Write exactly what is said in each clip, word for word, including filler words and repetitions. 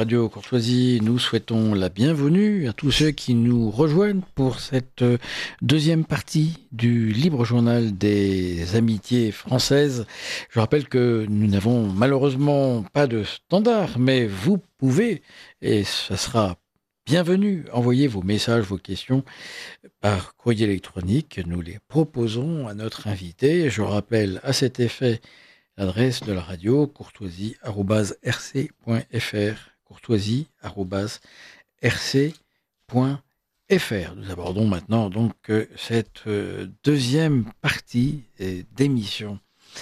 Radio Courtoisie, nous souhaitons la bienvenue à tous ceux qui nous rejoignent pour cette deuxième partie du libre journal des amitiés françaises. Je rappelle que nous n'avons malheureusement pas de standard, mais vous pouvez, et ça sera bienvenu, envoyer vos messages, vos questions par courrier électronique. Nous les proposons à notre invité. Je rappelle à cet effet l'adresse de la radio, courtoisie arobase r c point f r, courtoisie arobase r c point f r. Nous abordons maintenant donc cette deuxième partie d'émission.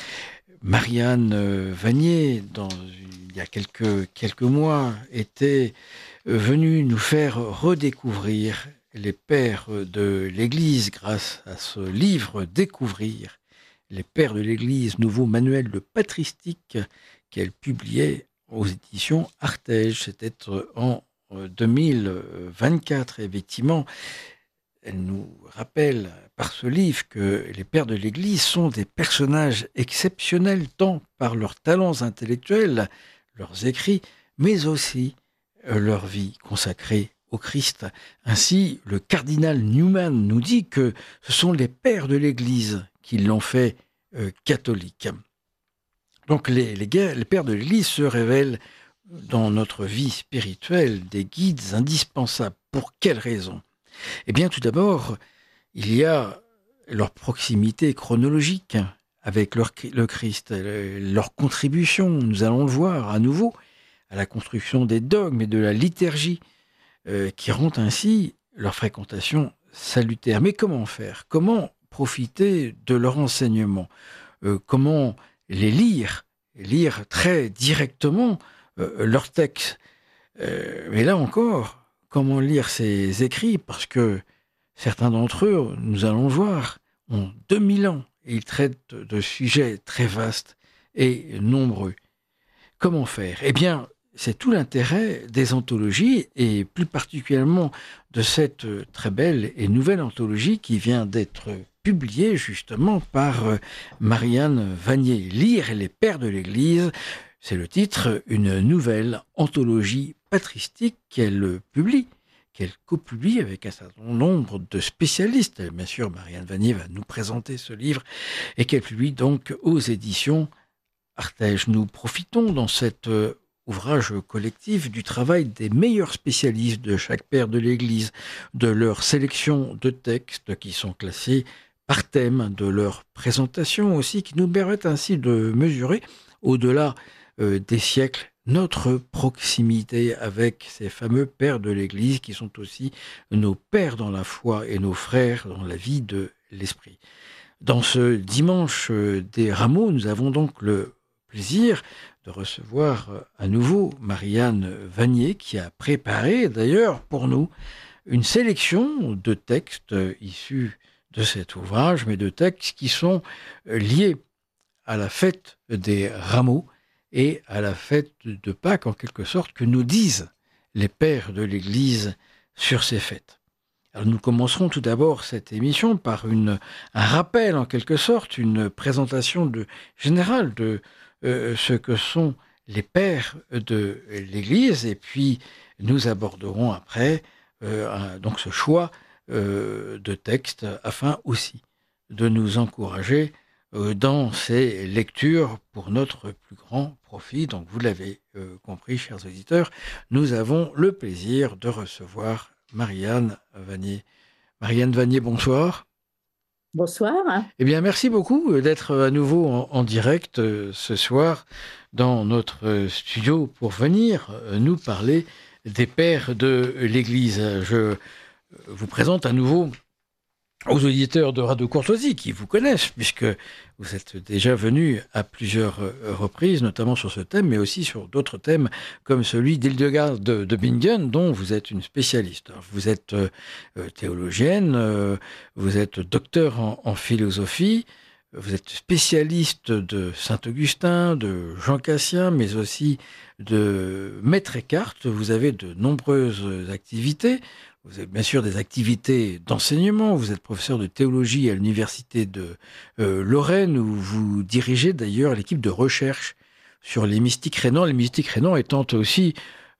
Marianne Vanier, dans, il y a quelques, quelques mois, était venue nous faire redécouvrir les pères de l'Église grâce à ce livre « Découvrir les pères de l'Église, nouveau manuel de patristique » qu'elle publiait aux éditions Artege. C'était en deux mille vingt-quatre. Effectivement, elle nous rappelle par ce livre que les pères de l'Église sont des personnages exceptionnels tant par leurs talents intellectuels, leurs écrits, mais aussi leur vie consacrée au Christ. Ainsi, le cardinal Newman nous dit que ce sont les pères de l'Église qui l'ont fait euh, catholique. Donc les, les, les pères de l'Église se révèlent dans notre vie spirituelle des guides indispensables. Pour quelles raisons ? Eh bien, tout d'abord, il y a leur proximité chronologique avec leur, le Christ, leur contribution, nous allons le voir à nouveau, à la construction des dogmes et de la liturgie, euh, qui rendent ainsi leur fréquentation salutaire. Mais comment faire ? Comment profiter de leur enseignement ? euh, Comment les lire ? Lire très directement euh, leurs textes. Euh, mais là encore, comment lire ces écrits ? Parce que certains d'entre eux, nous allons le voir, ont deux mille ans et ils traitent de sujets très vastes et nombreux. Comment faire ? Eh bien, c'est tout l'intérêt des anthologies et plus particulièrement de cette très belle et nouvelle anthologie qui vient d'être publiée justement par Marianne Vanier. Lire les pères de l'Église, c'est le titre, une nouvelle anthologie patristique qu'elle publie, qu'elle copublie avec un certain nombre de spécialistes. Bien sûr, Marianne Vanier va nous présenter ce livre et qu'elle publie donc aux éditions Artege. Nous profitons dans cet ouvrage collectif du travail des meilleurs spécialistes de chaque père de l'Église, de leur sélection de textes qui sont classés par thème, de leur présentation aussi, qui nous permettent ainsi de mesurer, au-delà euh, des siècles, notre proximité avec ces fameux pères de l'Église qui sont aussi nos pères dans la foi et nos frères dans la vie de l'Esprit. Dans ce dimanche des Rameaux, nous avons donc le plaisir de recevoir à nouveau Marianne Vanier qui a préparé d'ailleurs pour nous une sélection de textes issus de cet ouvrage, mais de textes qui sont liés à la fête des Rameaux et à la fête de Pâques, en quelque sorte, que nous disent les pères de l'Église sur ces fêtes. Alors nous commencerons tout d'abord cette émission par une, un rappel, en quelque sorte, une présentation de, générale de euh, ce que sont les pères de l'Église, et puis nous aborderons après euh, un, donc ce choix euh, de textes afin aussi de nous encourager dans ces lectures pour notre plus grand profit. Donc vous l'avez euh, compris, chers auditeurs, nous avons le plaisir de recevoir Marianne Vanier. Marianne Vanier, bonsoir. Bonsoir. Eh bien, merci beaucoup d'être à nouveau en, en direct euh, ce soir dans notre studio pour venir euh, nous parler des pères de l'Église. Je vous présente à nouveau aux auditeurs de Radio Courtoisie qui vous connaissent, puisque vous êtes déjà venus à plusieurs reprises, notamment sur ce thème, mais aussi sur d'autres thèmes, comme celui d'Hildegard de, de Bingen, dont vous êtes une spécialiste. Alors, vous êtes euh, théologienne, euh, vous êtes docteur en, en philosophie, vous êtes spécialiste de Saint-Augustin, de Jean Cassien, mais aussi de Maître Eckhart. Vous avez de nombreuses activités. Vous avez bien sûr des activités d'enseignement. Vous êtes professeur de théologie à l'université de euh, Lorraine, où vous dirigez d'ailleurs l'équipe de recherche sur les mystiques rénants. Les mystiques rénants étant aussi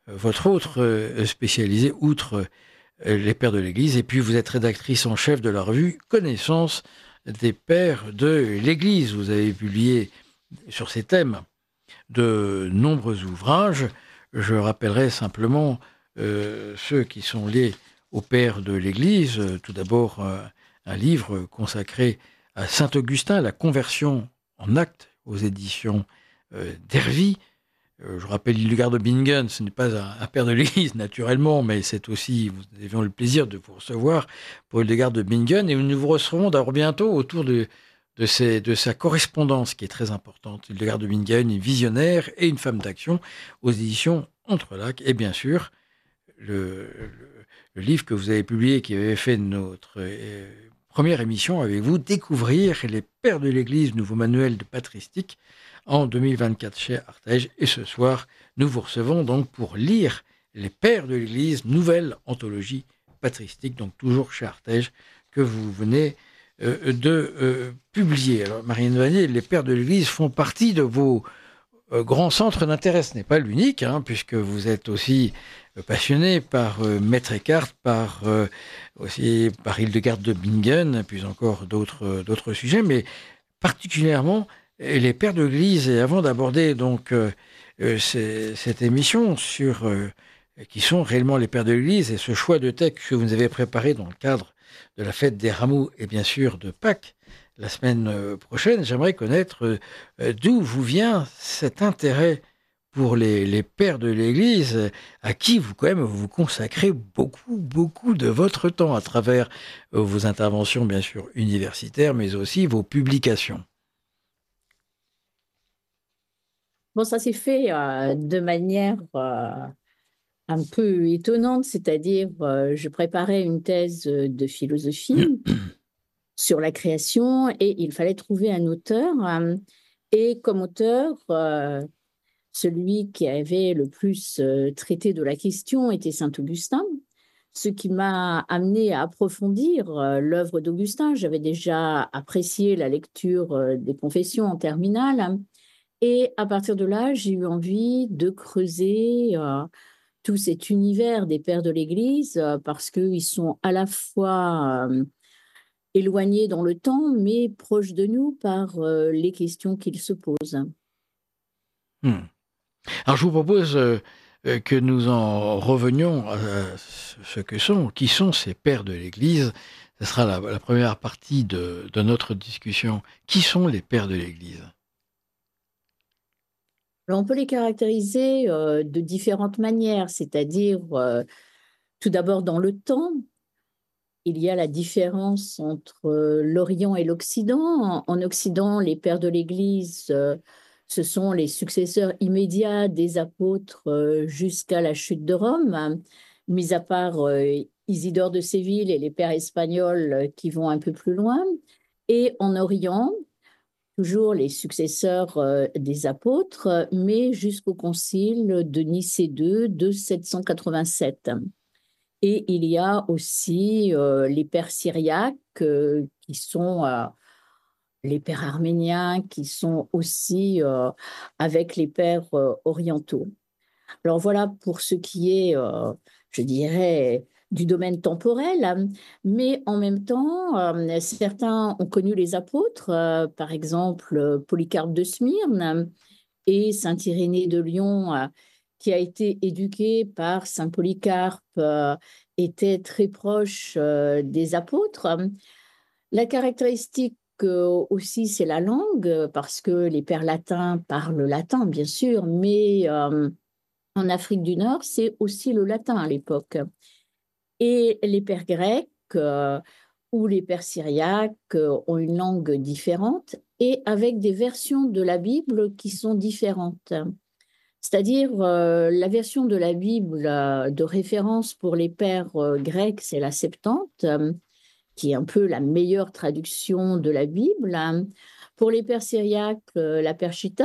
votre autre euh, spécialisé, outre euh, les pères de l'Église. Et puis vous êtes rédactrice en chef de la revue Connaissance des pères de l'Église. Vous avez publié sur ces thèmes de nombreux ouvrages. Je rappellerai simplement euh, ceux qui sont liés aux pères de l'Église. Tout d'abord, euh, un livre consacré à Saint Augustin, la conversion en actes, aux éditions euh, d'Hervy. Euh, je rappelle Hildegard de Bingen, ce n'est pas un, un père de l'Église naturellement, mais c'est aussi, nous avions le plaisir de vous recevoir pour Hildegard de Bingen, et nous vous recevrons d'abord bientôt autour de de, ses, de sa correspondance qui est très importante. Hildegard de Bingen, une visionnaire et une femme d'action aux éditions Entrelacs. Et bien sûr, le, le, le livre que vous avez publié, qui avait fait notre euh, première émission avec vous, Découvrir les pères de l'Église, nouveau manuel de patristique, en deux mille vingt-quatre chez Artege. Et ce soir, nous vous recevons donc pour lire les pères de l'Église, nouvelle anthologie patristique, donc toujours chez Artege, que vous venez Euh, de euh, publier. Alors, Marianne Vanier, les pères de l'Église font partie de vos euh, grands centres d'intérêt. Ce n'est pas l'unique, hein, puisque vous êtes aussi euh, passionné par euh, Maître Eckhart, par euh, aussi par Hildegard de Bingen, puis encore d'autres euh, d'autres sujets, mais particulièrement euh, les pères de l'Église. Et avant d'aborder donc euh, euh, ces, cette émission sur euh, qui sont réellement les pères de l'Église et ce choix de texte que vous nous avez préparé dans le cadre de la fête des Rameaux et bien sûr de Pâques la semaine prochaine, j'aimerais connaître euh, d'où vous vient cet intérêt pour les, les pères de l'Église, à qui vous quand même vous consacrez beaucoup, beaucoup de votre temps à travers euh, vos interventions bien sûr universitaires, mais aussi vos publications. Bon, ça s'est fait euh, de manière euh, un peu étonnante, c'est-à-dire euh, je préparais une thèse de philosophie sur la création et il fallait trouver un auteur. euh, et comme auteur, euh, celui qui avait le plus euh, traité de la question était Saint Augustin, ce qui m'a amené à approfondir euh, l'œuvre d'Augustin. J'avais déjà apprécié la lecture euh, des Confessions en terminale. Et à partir de là, j'ai eu envie de creuser euh, tout cet univers des pères de l'Église euh, parce qu'ils sont à la fois euh, éloignés dans le temps, mais proches de nous par euh, les questions qu'ils se posent. Hmm. Alors je vous propose euh, euh, que nous en revenions à ce que sont, qui sont ces pères de l'Église. Ce sera la, la première partie de, de notre discussion. Qui sont les pères de l'Église ? Alors, on peut les caractériser euh, de différentes manières, c'est-à-dire euh, tout d'abord dans le temps. Il y a la différence entre euh, l'Orient et l'Occident. En, en Occident, les pères de l'Église, euh, ce sont les successeurs immédiats des apôtres euh, jusqu'à la chute de Rome, hein, mis à part euh, Isidore de Séville et les pères espagnols euh, qui vont un peu plus loin. Et en Orient, toujours les successeurs euh, des apôtres, mais jusqu'au concile de Nicée deux de sept cent quatre-vingt-sept. Et il y a aussi euh, les pères syriaques euh, qui sont euh, les pères arméniens, qui sont aussi euh, avec les pères euh, orientaux. Alors voilà pour ce qui est, euh, je dirais, du domaine temporel, hein. Mais en même temps, euh, certains ont connu les apôtres, euh, par exemple euh, Polycarpe de Smyrne et Saint Irénée de Lyon, euh, qui a été éduqué par Saint Polycarpe, euh, était très proche euh, des apôtres. La caractéristique euh, aussi, c'est la langue, parce que les pères latins parlent latin, bien sûr, mais euh, en Afrique du Nord, c'est aussi le latin à l'époque. Et les pères grecs euh, ou les pères syriaques euh, ont une langue différente et avec des versions de la Bible qui sont différentes. C'est-à-dire, euh, la version de la Bible euh, de référence pour les pères euh, grecs, c'est la Septante, euh, qui est un peu la meilleure traduction de la Bible. Pour les pères syriaques, euh, la Perchita.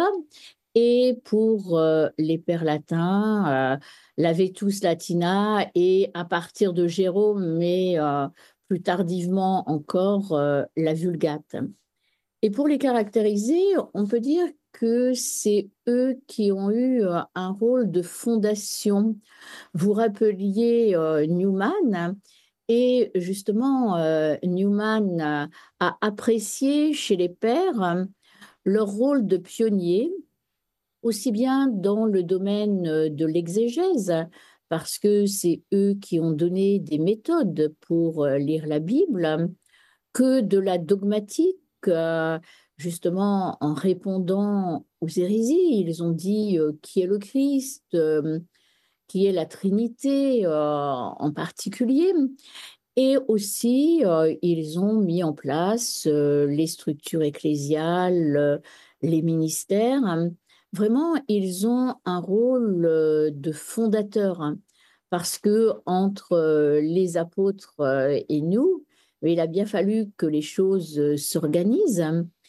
Et pour euh, les pères latins, euh, la Vetus Latina, et à partir de Jérôme, mais euh, plus tardivement encore, euh, la Vulgate. Et pour les caractériser, on peut dire que c'est eux qui ont eu euh, un rôle de fondation. Vous rappeliez euh, Newman, et justement, euh, Newman a, a apprécié chez les pères euh, leur rôle de pionnier, aussi bien dans le domaine euh, de l'exégèse, parce que c'est eux qui ont donné des méthodes pour euh, lire la Bible, que de la dogmatique, euh, justement en répondant aux hérésies. Ils ont dit euh, qui est le Christ, euh, qui est la Trinité euh, en particulier. Et aussi, euh, ils ont mis en place euh, les structures ecclésiales, euh, les ministères. Vraiment, ils ont un rôle euh, de fondateur, hein, parce que entre euh, les apôtres euh, et nous, il a bien fallu que les choses euh, s'organisent.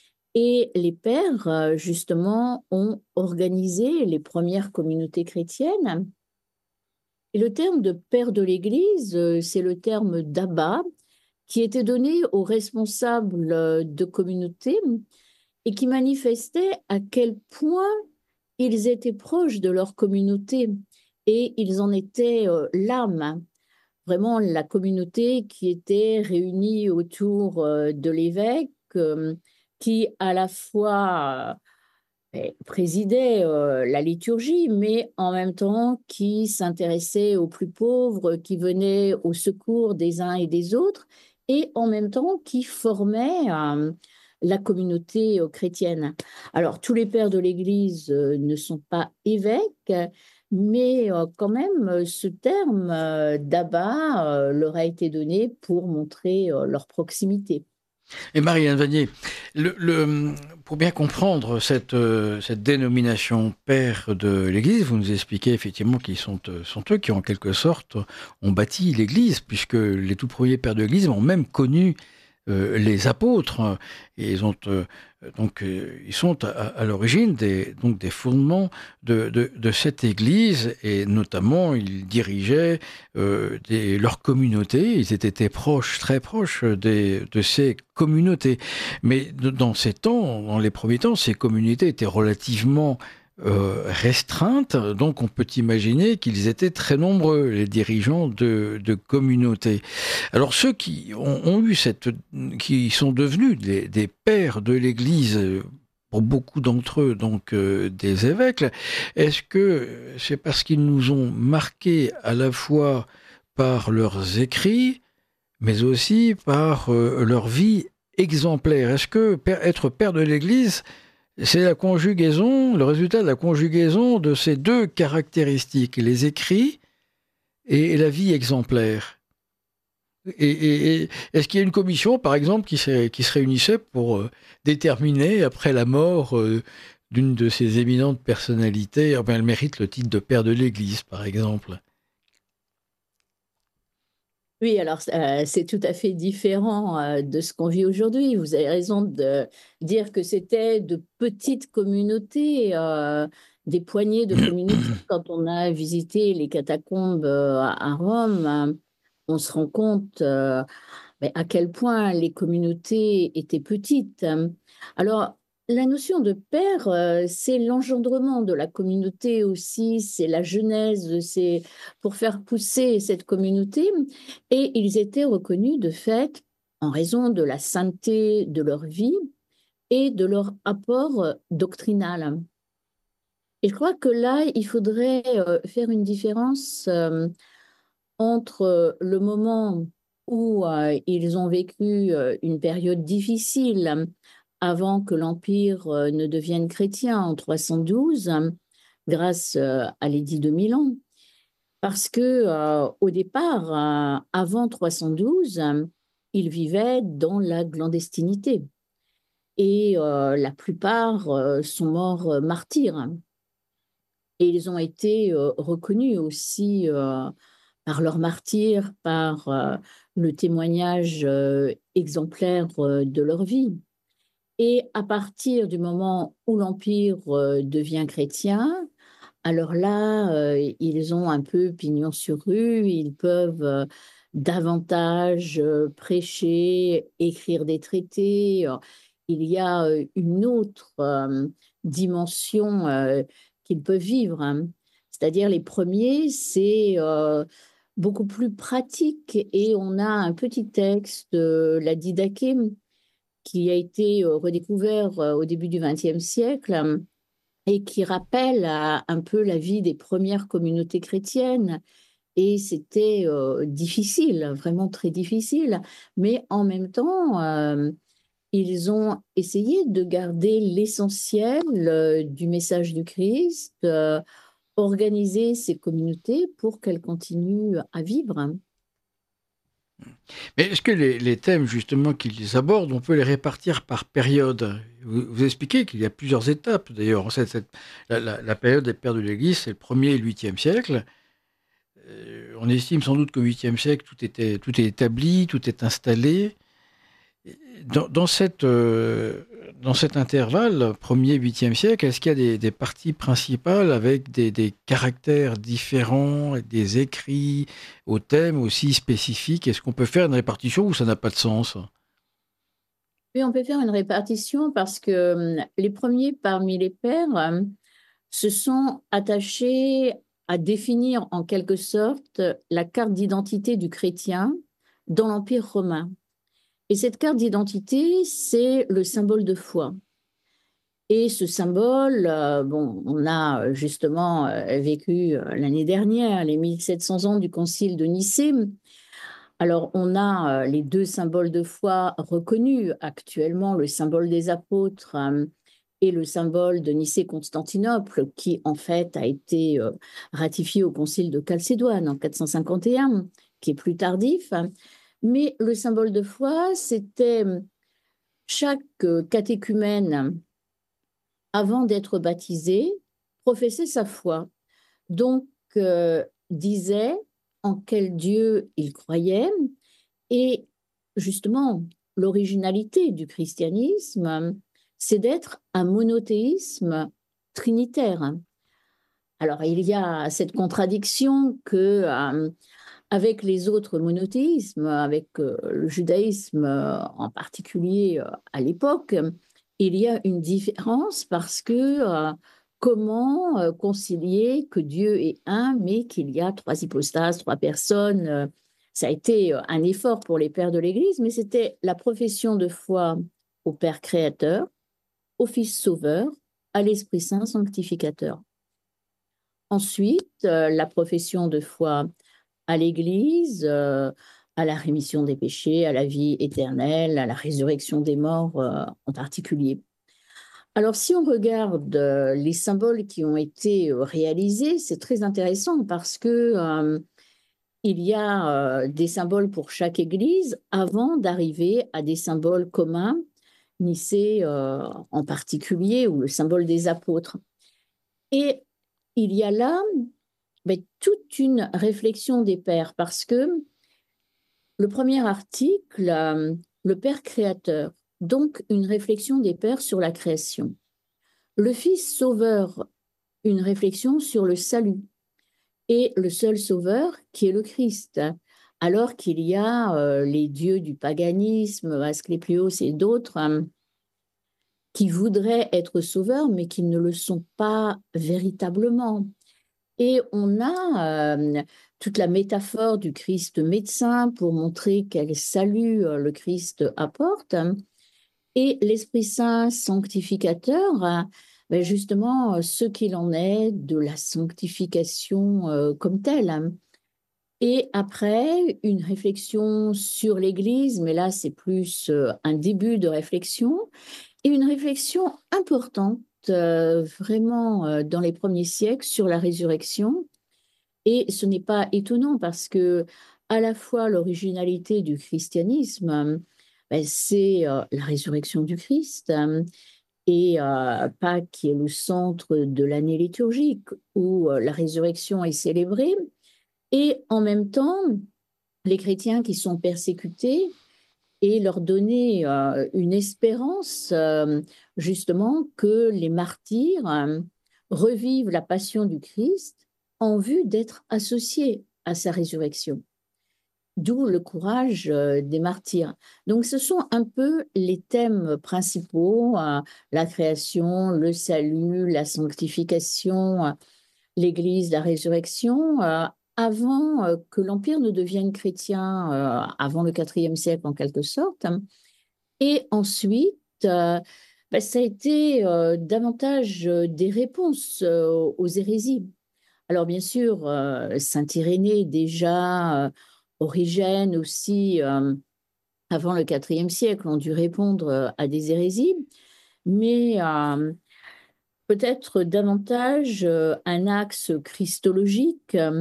Et les pères, euh, justement, ont organisé les premières communautés chrétiennes. Et le terme de père de l'Église, euh, c'est le terme d'abbat qui était donné aux responsables euh, de communauté et qui manifestait à quel point ils étaient proches de leur communauté et ils en étaient euh, l'âme. Vraiment la communauté qui était réunie autour euh, de l'évêque, euh, qui à la fois euh, présidait euh, la liturgie, mais en même temps qui s'intéressait aux plus pauvres, qui venait au secours des uns et des autres, et en même temps qui formait euh, la communauté euh, chrétienne. Alors, tous les pères de l'Église euh, ne sont pas évêques, mais euh, quand même, euh, ce terme euh, d'abbat euh, leur a été donné pour montrer euh, leur proximité. Et Marie-Anne Vanier, le, le, pour bien comprendre cette, euh, cette dénomination père de l'Église, vous nous expliquez effectivement qu'ils sont, euh, sont eux qui, en quelque sorte, ont bâti l'Église, puisque les tout premiers pères de l'Église ont même connu euh, les apôtres, et ils ont euh, donc euh, ils sont à, à l'origine des donc des fondements de, de, de cette Église, et notamment ils dirigeaient euh, des, leur communauté, ils étaient proches, très proches des, de ces communautés. Mais de, dans ces temps, dans les premiers temps, ces communautés étaient relativement euh, restreintes, donc on peut imaginer qu'ils étaient très nombreux, les dirigeants de, de communautés. Alors ceux qui ont, ont eu cette, qui sont devenus des, des pères de l'Église, pour beaucoup d'entre eux, donc euh, des évêques, est-ce que c'est parce qu'ils nous ont marqués à la fois par leurs écrits, mais aussi par euh, leur vie exemplaire? Est-ce que père, être père de l'Église, c'est la conjugaison, le résultat de la conjugaison de ces deux caractéristiques, les écrits et la vie exemplaire? Et, et, et est-ce qu'il y a une commission, par exemple, qui, qui se réunissait pour euh, déterminer, après la mort euh, d'une de ces éminentes personnalités, eh bien, elle mérite le titre de père de l'Église, par exemple? Oui, alors euh, c'est tout à fait différent euh, de ce qu'on vit aujourd'hui. Vous avez raison de dire que c'était de petites communautés, euh, des poignées de communautés. Quand on a visité les catacombes euh, à Rome, euh, on se rend compte euh, mais à quel point les communautés étaient petites. Alors, la notion de père, euh, c'est l'engendrement de la communauté aussi, c'est la genèse, c'est pour faire pousser cette communauté. Et ils étaient reconnus de fait en raison de la sainteté de leur vie et de leur apport euh, doctrinal. Et je crois que là, il faudrait euh, faire une différence euh, entre euh, le moment où euh, ils ont vécu euh, une période difficile euh, avant que l'Empire euh, ne devienne chrétien en trois cent douze, euh, grâce euh, à l'édit de Milan. Parce que euh, au départ, euh, avant trois cent douze, euh, ils vivaient dans la clandestinité. Et euh, la plupart euh, sont morts euh, martyrs. Et ils ont été euh, reconnus aussi euh, par leur martyr, par euh, le témoignage euh, exemplaire euh, de leur vie. Et à partir du moment où l'Empire euh, devient chrétien, alors là, euh, ils ont un peu pignon sur rue, ils peuvent euh, davantage euh, prêcher, écrire des traités. Il y a euh, une autre euh, dimensions euh, qu'ils peuvent vivre, hein. C'est-à-dire les premiers, c'est euh, beaucoup plus pratique et on a un petit texte, euh, la Didaché, qui a été euh, redécouvert euh, au début du vingtième siècle euh, et qui rappelle euh, un peu la vie des premières communautés chrétiennes. Et c'était euh, difficile, vraiment très difficile, mais en même temps, euh, ils ont essayé de garder l'essentiel euh, du message du Christ, euh, organiser ces communautés pour qu'elles continuent à vivre. Mais est-ce que les, les thèmes justement qu'ils abordent, on peut les répartir par période? Vous, vous expliquez qu'il y a plusieurs étapes. D'ailleurs, cette, cette- la, la- la période des pères de l'Église, c'est le premier et le huitième siècle. Euh, on estime sans doute qu'au huitième siècle, tout était, tout est établi, tout est installé. Dans, dans cette, euh, dans cet intervalle, premier huitième siècle, est-ce qu'il y a des, des parties principales avec des, des caractères différents, et des écrits au thème aussi spécifiques? Est-ce qu'on peut faire une répartition ou ça n'a pas de sens? Oui, on peut faire une répartition parce que euh, les premiers parmi les pères euh, se sont attachés à définir en quelque sorte la carte d'identité du chrétien dans l'Empire romain. Et cette carte d'identité, c'est le symbole de foi. Et ce symbole, euh, bon, on a justement euh, vécu euh, l'année dernière les mille sept cents ans du Concile de Nicée. Alors, on a euh, les deux symboles de foi reconnus actuellement, le symbole des apôtres euh, et le symbole de Nicée-Constantinople, qui en fait a été euh, ratifié au Concile de Chalcédoine en quatre cent cinquante et un, qui est plus tardif. Mais le symbole de foi, c'était chaque euh, catéchumène, avant d'être baptisé, professait sa foi. Donc, euh, disait en quel Dieu il croyait. Et justement, l'originalité du christianisme, c'est d'être un monothéisme trinitaire. Alors, il y a cette contradiction que, euh, avec les autres monothéismes, avec euh, le judaïsme euh, en particulier euh, à l'époque, il y a une différence parce que euh, comment euh, concilier que Dieu est un, mais qu'il y a trois hypostases, trois personnes. euh, Ça a été euh, un effort pour les pères de l'Église, mais c'était la profession de foi au Père créateur, au Fils sauveur, à l'Esprit Saint sanctificateur. Ensuite, euh, la profession de foi à l'Église, euh, à la rémission des péchés, à la vie éternelle, à la résurrection des morts euh, en particulier. Alors, si on regarde euh, les symboles qui ont été euh, réalisés, c'est très intéressant parce que euh, il y a euh, des symboles pour chaque Église avant d'arriver à des symboles communs, Nicée euh, en particulier, ou le symbole des apôtres. Et il y a là ben, toute une réflexion des pères parce que le premier article, euh, le Père créateur, donc une réflexion des pères sur la création. Le Fils sauveur, une réflexion sur le salut. Et le seul sauveur qui est le Christ. Alors qu'il y a euh, les dieux du paganisme, Asclépios et d'autres, euh, qui voudraient être sauveurs, mais qui ne le sont pas véritablement. Et on a euh, toute la métaphore du Christ médecin pour montrer quel salut euh, le Christ apporte. Et l'Esprit Saint sanctificateur, euh, ben justement, euh, ce qu'il en est de la sanctification euh, comme telle. Et après, une réflexion sur l'Église, mais là, c'est plus euh, un début de réflexion, et une réflexion importante, euh, vraiment, euh, dans les premiers siècles, sur la résurrection. Et ce n'est pas étonnant parce que, à la fois, l'originalité du christianisme, euh, ben, c'est euh, la résurrection du Christ, euh, et euh, Pâques qui est le centre de l'année liturgique où euh, la résurrection est célébrée. Et en même temps, les chrétiens qui sont persécutés et leur donner euh, une espérance, euh, justement, que les martyrs euh, revivent la passion du Christ en vue d'être associés à sa résurrection. d'où le courage euh, des martyrs. Donc ce sont un peu les thèmes principaux, euh, la création, le salut, la sanctification, euh, l'Église, la résurrection, euh, avant euh, que l'Empire ne devienne chrétien, euh, avant le quatrième siècle en quelque sorte. Et ensuite, euh, bah, ça a été euh, davantage euh, des réponses euh, aux hérésies. Alors bien sûr, euh, Saint Irénée déjà, euh, Origène aussi, euh, avant le quatrième siècle, ont dû répondre euh, à des hérésies, mais euh, peut-être davantage euh, un axe christologique, euh,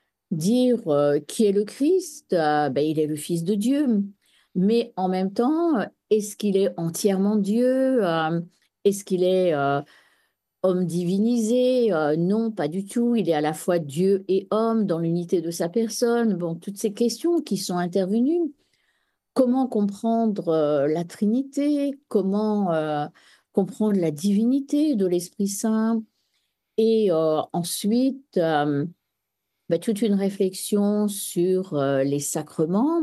dire euh, qui est le Christ, euh, ben, il est le Fils de Dieu, mais en même temps, euh, est-ce qu'il est entièrement Dieu? Euh, est-ce qu'il est euh, homme divinisé? Euh, non, pas du tout. Il est à la fois Dieu et homme dans l'unité de sa personne. Bon, toutes ces questions qui sont intervenues. Comment comprendre euh, la Trinité? Comment euh, comprendre la divinité de l'Esprit Saint? Et euh, ensuite, euh, bah, toute une réflexion sur euh, les sacrements,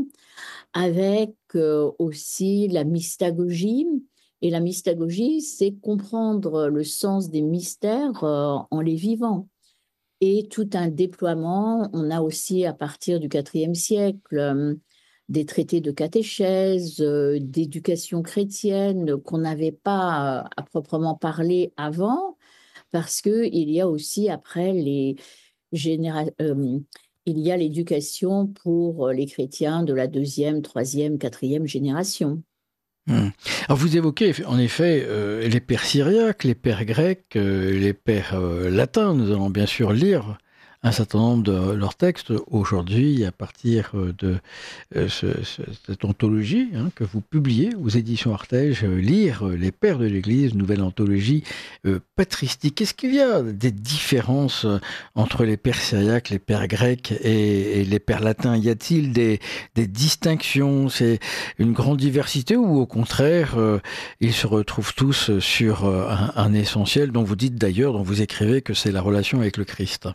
avec euh, aussi la mystagogie. Et la mystagogie, c'est comprendre le sens des mystères euh, en les vivant. Et tout un déploiement, on a aussi à partir du quatrième siècle euh, des traités de catéchèse, euh, d'éducation chrétienne qu'on n'avait pas euh, à proprement parler avant, parce qu'il y a aussi après les généra- euh, il y a l'éducation pour les chrétiens de la deuxième, troisième, quatrième génération. Hmm. Alors vous évoquez en effet euh, les pères syriaques, les pères grecs, euh, les pères euh, latins. Nous allons bien sûr lire un certain nombre de leurs textes aujourd'hui à partir euh, de euh, ce- ce- cette anthologie hein, que vous publiez aux éditions Artege, euh, Lire euh, les pères de l'Église, nouvelle anthologie euh, patristique. Est-ce qu'il y a des différences euh, entre les pères syriaques, les pères grecs et, et les pères latins? Y a-t-il des, des distinctions? C'est une grande diversité ou au contraire, euh, ils se retrouvent tous sur euh, un, un essentiel dont vous dites d'ailleurs, dont vous écrivez que c'est la relation avec le Christ?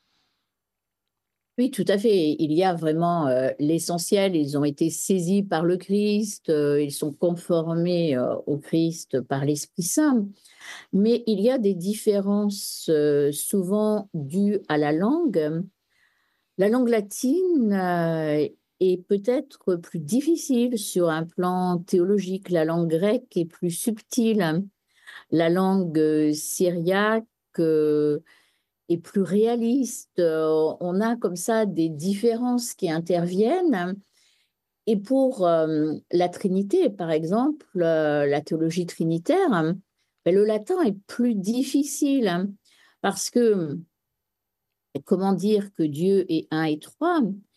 Oui, tout à fait. Il y a vraiment euh, l'essentiel. Ils ont été saisis par le Christ, euh, ils sont conformés euh, au Christ par l'Esprit Saint. Mais il y a des différences euh, souvent dues à la langue. La langue latine euh, est peut-être plus difficile sur un plan théologique. La langue grecque est plus subtile. La langue euh, syriaque euh, est plus réaliste. Euh, on a comme ça des différences qui interviennent. Et pour euh, la Trinité, par exemple, euh, la théologie trinitaire, ben, le latin est plus difficile hein, parce que comment dire que Dieu est un et trois?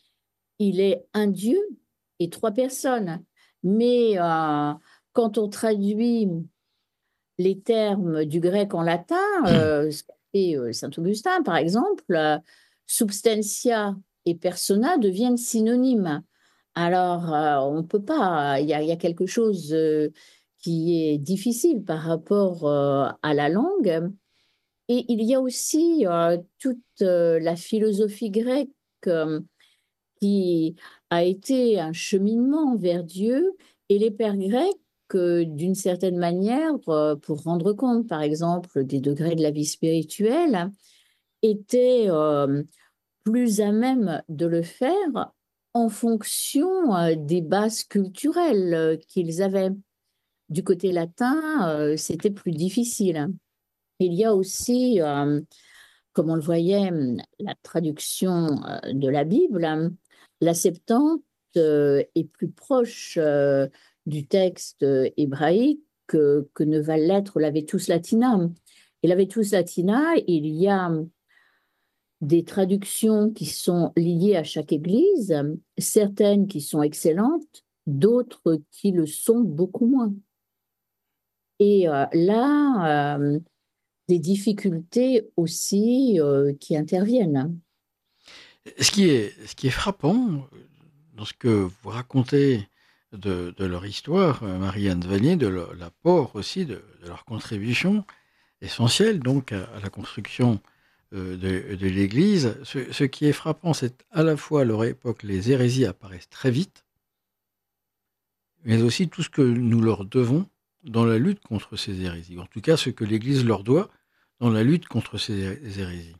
Il est un Dieu et trois personnes. Mais euh, quand on traduit les termes du grec en latin, euh, ce qu'a fait euh, Saint Augustin, par exemple, euh, substantia et persona deviennent synonymes. Alors, euh, on ne peut pas, il y, a, il y a quelque chose euh, qui est difficile par rapport euh, à la langue. Et il y a aussi euh, toute euh, la philosophie grecque euh, qui a été un cheminement vers Dieu et les pères grecs, euh, d'une certaine manière, euh, pour rendre compte, par exemple, des degrés de la vie spirituelle, étaient euh, plus à même de le faire en fonction euh, des bases culturelles euh, qu'ils avaient. Du côté latin, euh, c'était plus difficile. Il y a aussi, euh, comme on le voyait, la traduction euh, de la Bible. La Septante euh, est plus proche euh, du texte euh, hébraïque que, que ne va l'être la Vetus Latina. Et la Vetus Latina, il y a des traductions qui sont liées à chaque église, certaines qui sont excellentes, d'autres qui le sont beaucoup moins. Et euh, là, euh, des difficultés aussi euh, qui interviennent. Ce qui est, ce qui est frappant dans ce que vous racontez de, de leur histoire, euh, Marie-Anne Vanier, de leur- l'apport aussi de, de leur contribution essentielle donc à, à la construction euh, de, de l'Église. Ce, ce qui est frappant, c'est à la fois à leur époque, les hérésies apparaissent très vite, mais aussi tout ce que nous leur devons dans la lutte contre ces hérésies. En tout cas, ce que l'Église leur doit dans la lutte contre ces hérésies.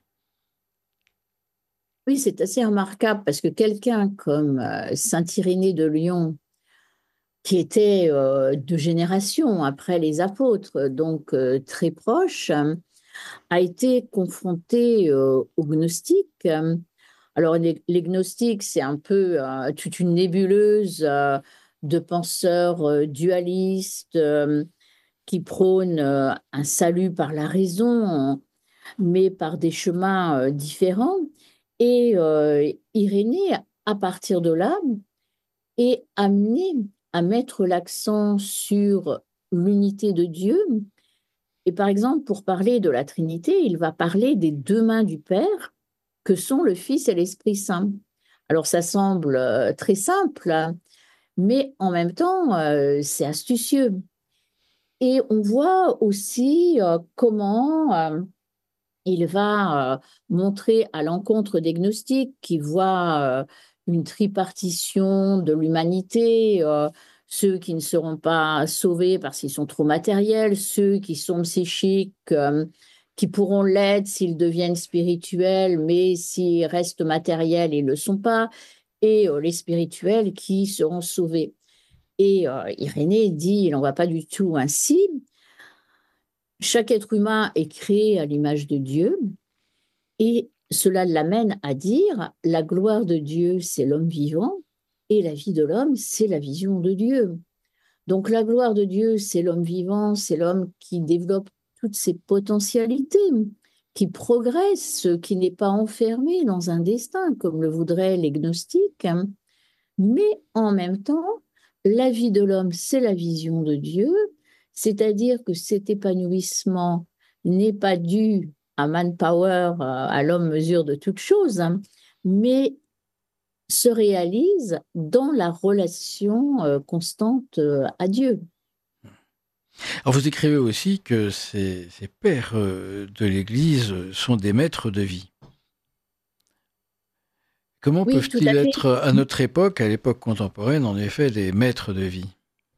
Oui, c'est assez remarquable parce que quelqu'un comme euh, Saint Irénée de Lyon, qui était euh, de génération après les apôtres, donc euh, très proche, euh, a été confronté euh, aux gnostiques. Alors, les, les gnostiques, c'est un peu euh, toute une nébuleuse euh, de penseurs euh, dualistes euh, qui prônent euh, un salut par la raison, mais par des chemins euh, différents. Et euh, Irénée, à partir de là, est amené à mettre l'accent sur l'unité de Dieu. Et par exemple, pour parler de la Trinité, il va parler des deux mains du Père, que sont le Fils et l'Esprit Saint. Alors ça semble euh, très simple, hein, mais en même temps, euh, c'est astucieux. Et on voit aussi euh, comment euh, il va euh, montrer à l'encontre des gnostiques qui voient euh, une tripartition de l'humanité, euh, ceux qui ne seront pas sauvés parce qu'ils sont trop matériels, ceux qui sont psychiques, euh, qui pourront l'être s'ils deviennent spirituels, mais s'ils restent matériels, ils ne le sont pas, et euh, les spirituels qui seront sauvés. Et euh, Irénée dit, il n'en va pas du tout ainsi. Chaque être humain est créé à l'image de Dieu. Et cela l'amène à dire, la gloire de Dieu, c'est l'homme vivant, et la vie de l'homme, c'est la vision de Dieu. Donc la gloire de Dieu, c'est l'homme vivant, c'est l'homme qui développe toutes ses potentialités, qui progresse, qui n'est pas enfermé dans un destin, comme le voudraient les gnostiques. Mais en même temps, la vie de l'homme, c'est la vision de Dieu, c'est-à-dire que cet épanouissement n'est pas dû à manpower, euh, à l'homme mesure de toutes choses, hein, mais se réalise dans la relation euh, constante euh, à Dieu. Alors vous écrivez aussi que ces, ces pères euh, de l'Église sont des maîtres de vie. Comment Oui, tout peuvent-ils à fait. être à notre époque, à l'époque contemporaine, en effet, des maîtres de vie?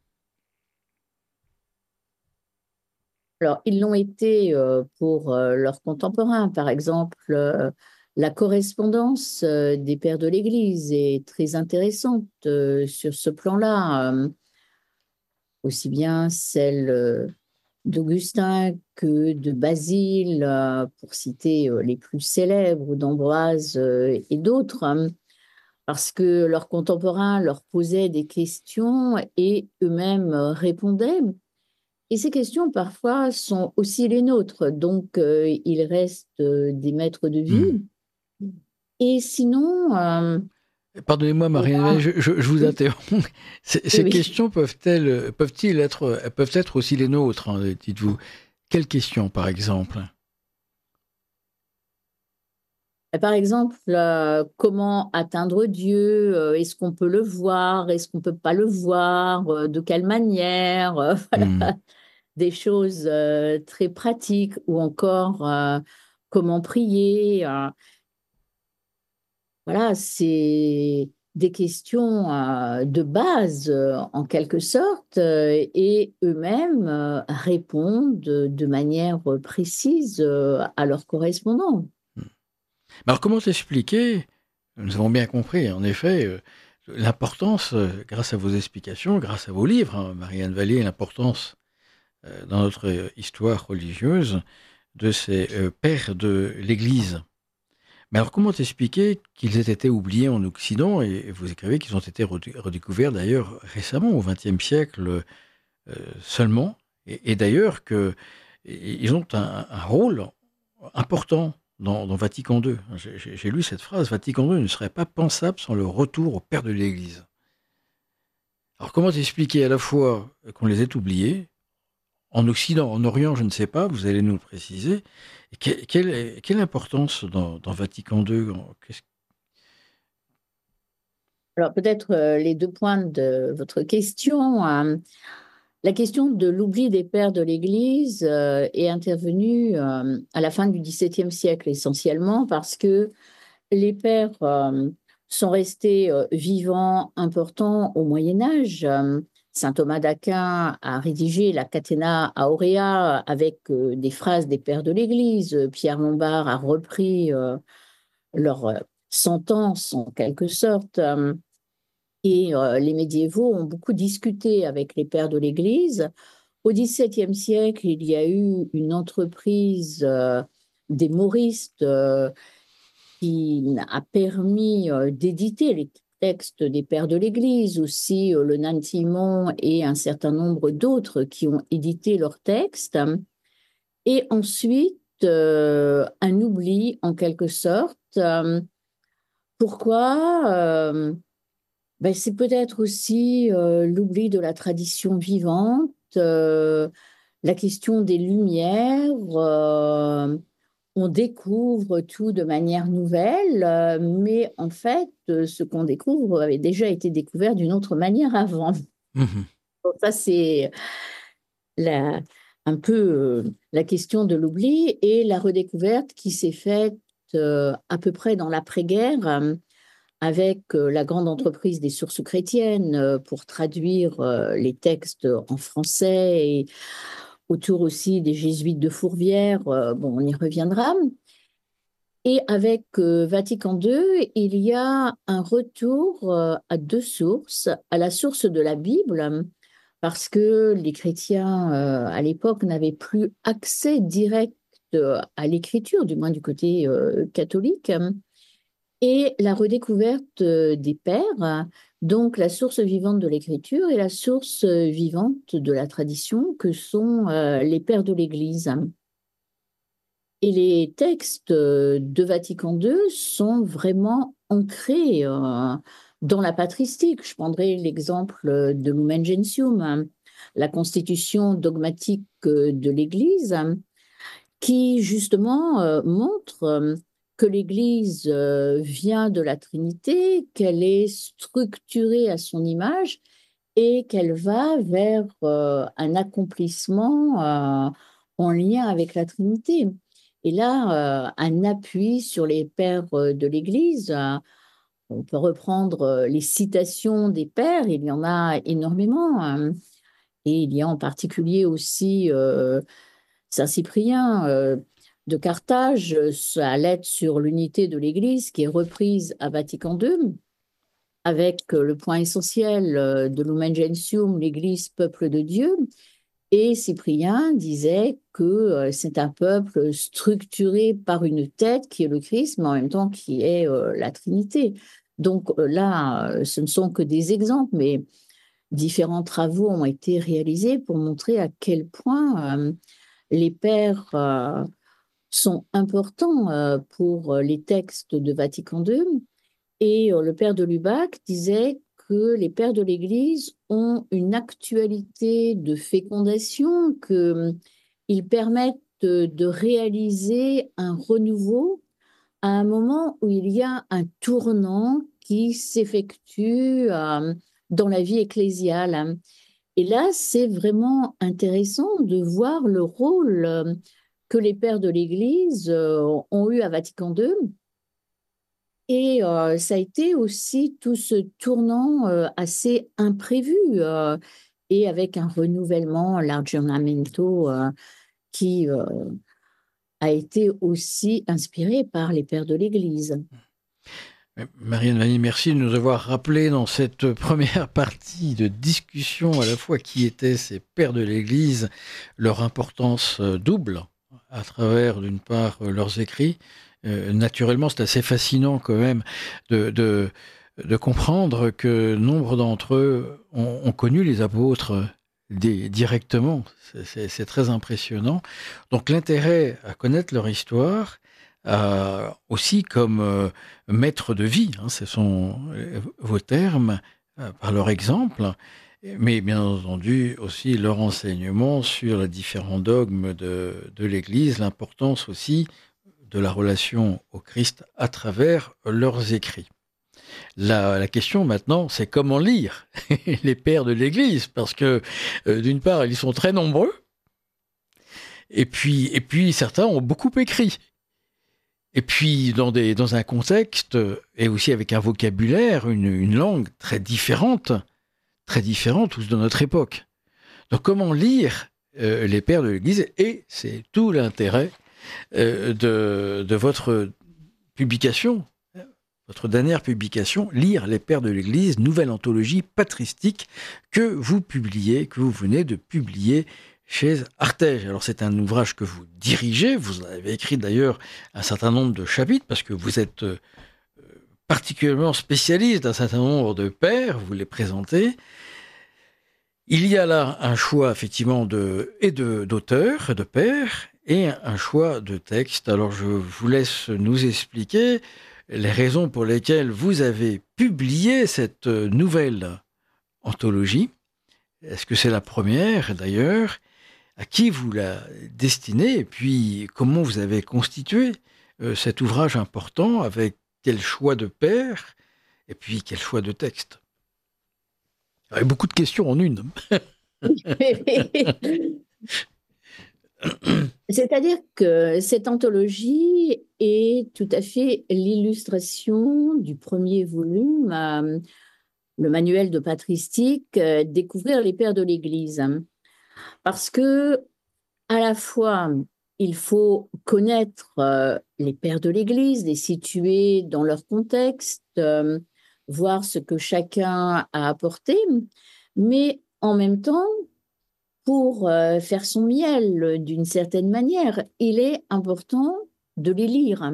Alors, ils l'ont été euh, pour euh, leurs contemporains. Par exemple, euh, la correspondance euh, des pères de l'Église est très intéressante euh, sur ce plan-là, euh, aussi bien celle euh, d'Augustin que de Basile, euh, pour citer euh, les plus célèbres, ou d'Ambroise euh, et d'autres, hein, parce que leurs contemporains leur posaient des questions et eux-mêmes euh, répondaient. Et ces questions, parfois, sont aussi les nôtres. Donc, euh, ils restent euh, des maîtres de vie. Hmm. Et sinon, euh, Pardonnez-moi, on Marianne, va... je, je, je vous Oui, interromps. Ces, oui, ces oui. questions peuvent-elles, peuvent-ils être, elles peuvent être aussi les nôtres, hein, dites-vous. Quelles questions, par exemple? Par exemple, euh, comment atteindre Dieu? Euh, Est-ce qu'on peut le voir? Est-ce qu'on ne peut pas le voir? Euh, de quelle manière? Euh, voilà, Hmm. des choses euh, très pratiques. Ou encore, euh, comment prier? euh, Voilà, c'est des questions euh, de base, euh, en quelque sorte, euh, et eux-mêmes euh, répondent de, de manière précise euh, à leurs correspondants. Alors, comment expliquer, nous avons bien compris, en effet, euh, l'importance, euh, grâce à vos explications, grâce à vos livres, hein, Marianne Vallée, l'importance euh, dans notre euh, histoire religieuse de ces euh, pères de l'Église. Mais alors, comment expliquer qu'ils aient été oubliés en Occident, et vous écrivez qu'ils ont été redé- redécouverts d'ailleurs récemment, au XXe siècle euh, seulement, et, et d'ailleurs qu'ils ont un, un rôle important dans, dans Vatican deux. J'ai j'ai lu cette phrase, Vatican deux ne serait pas pensable sans le retour au Père de l'Église. Alors comment expliquer à la fois qu'on les ait oubliés, en Occident, en Orient, je ne sais pas, vous allez nous le préciser, et que- quelle, quelle importance dans, dans Vatican deux? Qu'est-ce- Alors peut-être euh, les deux points de votre question. euh, La question de l'oubli des pères de l'Église euh, est intervenue euh, à la fin du XVIIe siècle essentiellement parce que les pères euh, sont restés euh, vivants, importants au Moyen Âge. Euh, Saint Thomas d'Aquin a rédigé la Catena Aurea avec euh, des phrases des pères de l'Église. Pierre Lombard a repris euh, leur euh, sentence en quelque sorte. Euh, et euh, les médiévaux ont beaucoup discuté avec les pères de l'Église. Au XVIIe siècle, il y a eu une entreprise euh, des Mauristes euh, qui a permis euh, d'éditer les textes des pères de l'Église, aussi euh, le Nantimon et un certain nombre d'autres qui ont édité leurs textes. Et ensuite, euh, un oubli en quelque sorte. Euh, pourquoi euh, ben, c'est peut-être aussi euh, l'oubli de la tradition vivante, euh, la question des Lumières. Euh, on découvre tout de manière nouvelle, euh, mais en fait, euh, ce qu'on découvre avait déjà été découvert d'une autre manière avant. Mhm. Donc ça, c'est la- un peu euh, la question de l'oubli et la redécouverte qui s'est faite euh, à peu près dans l'après-guerre euh, avec euh, la grande entreprise des sources chrétiennes euh, pour traduire euh, les textes en français et autour aussi des jésuites de Fourvière. Euh, bon, on y reviendra. Et avec euh, Vatican deux, il y a un retour euh, à deux sources, à la source de la Bible, parce que les chrétiens euh, à l'époque n'avaient plus accès direct euh, à l'écriture, du moins du côté euh, catholique, et la redécouverte euh, des pères, donc la source vivante de l'écriture et la source euh, vivante de la tradition que sont euh, les pères de l'Église. Et les textes euh, de Vatican deux sont vraiment ancrés euh, dans la patristique. Je prendrai l'exemple de Lumen Gentium, hein, la constitution dogmatique euh, de l'Église, hein, qui justement euh, montre euh, que l'Église euh, vient de la Trinité, qu'elle est structurée à son image et qu'elle va vers euh, un accomplissement euh, en lien avec la Trinité. Et là, euh, un appui sur les pères euh, de l'Église. Euh, on peut reprendre euh, les citations des pères, il y en a énormément. Hein. Et il y a en particulier aussi euh, Saint Cyprien euh, de Carthage, euh, sa lettre sur l'unité de l'Église qui est reprise à Vatican deux avec euh, le point essentiel euh, de Lumen Gentium, l'Église, peuple de Dieu. Et Cyprien disait que euh, c'est un peuple structuré par une tête qui est le Christ, mais en même temps qui est euh, la Trinité. Donc euh, là, euh, ce ne sont que des exemples, mais différents travaux ont été réalisés pour montrer à quel point euh, les pères euh, sont importants euh, pour les textes de Vatican deux. Et euh, le père de Lubac disait que les pères de l'Église ont une actualité de fécondation, qu'ils permettent de, de réaliser un renouveau à un moment où il y a un tournant qui s'effectue euh, dans la vie ecclésiale. Et là, c'est vraiment intéressant de voir le rôle euh, que les pères de l'Église euh, ont eu à Vatican deux. Et euh, ça a été aussi tout ce tournant euh, assez imprévu euh, et avec un renouvellement, l'aggiornamento, euh, qui euh, a été aussi inspiré par les pères de l'Église. Marianne Vanni, merci de nous avoir rappelé dans cette première partie de discussion à la fois qui étaient ces pères de l'Église, leur importance double à travers d'une part leurs écrits. Euh, naturellement, c'est assez fascinant quand même de, de, de comprendre que nombre d'entre eux ont, ont connu les apôtres des, directement. C'est, c'est, c'est très impressionnant. Donc l'intérêt à connaître leur histoire, Euh, aussi comme euh, maître de vie, hein, ce sont euh, vos termes, euh, par leur exemple, mais bien entendu aussi leur enseignement sur les différents dogmes de, de l'Église, l'importance aussi de la relation au Christ à travers leurs écrits. La, la question maintenant, c'est comment lire les pères de l'Église, parce que euh, d'une part, ils sont très nombreux, et puis, et puis certains ont beaucoup écrit. Et puis dans, des, dans un contexte, et aussi avec un vocabulaire, une, une langue très différente, très différente de notre époque. Donc comment lire euh, les pères de l'Église? Et c'est tout l'intérêt euh, de, de votre publication, votre dernière publication, Lire les pères de l'Église, nouvelle anthologie patristique que vous publiez, que vous venez de publier chez Artege. Alors c'est un ouvrage que vous dirigez, vous avez écrit d'ailleurs un certain nombre de chapitres parce que vous êtes euh, particulièrement spécialiste d'un certain nombre de pères, vous les présentez. Il y a là un choix effectivement de, et de, d'auteurs, de pères, et un choix de textes. Alors je vous laisse nous expliquer les raisons pour lesquelles vous avez publié cette nouvelle anthologie. Est-ce que c'est la première d'ailleurs? À qui vous la destinez? Et puis comment vous avez constitué euh, cet ouvrage important? Avec quel choix de pères? Et puis quel choix de texte? Avec beaucoup de questions en une. C'est-à-dire que cette anthologie est tout à fait l'illustration du premier volume, euh, le manuel de patristique, euh, Découvrir les pères de l'Église. Parce que, à la fois, il faut connaître euh, les pères de l'Église, les situer dans leur contexte, euh, voir ce que chacun a apporté, mais en même temps, pour euh, faire son miel d'une certaine manière, il est important de les lire.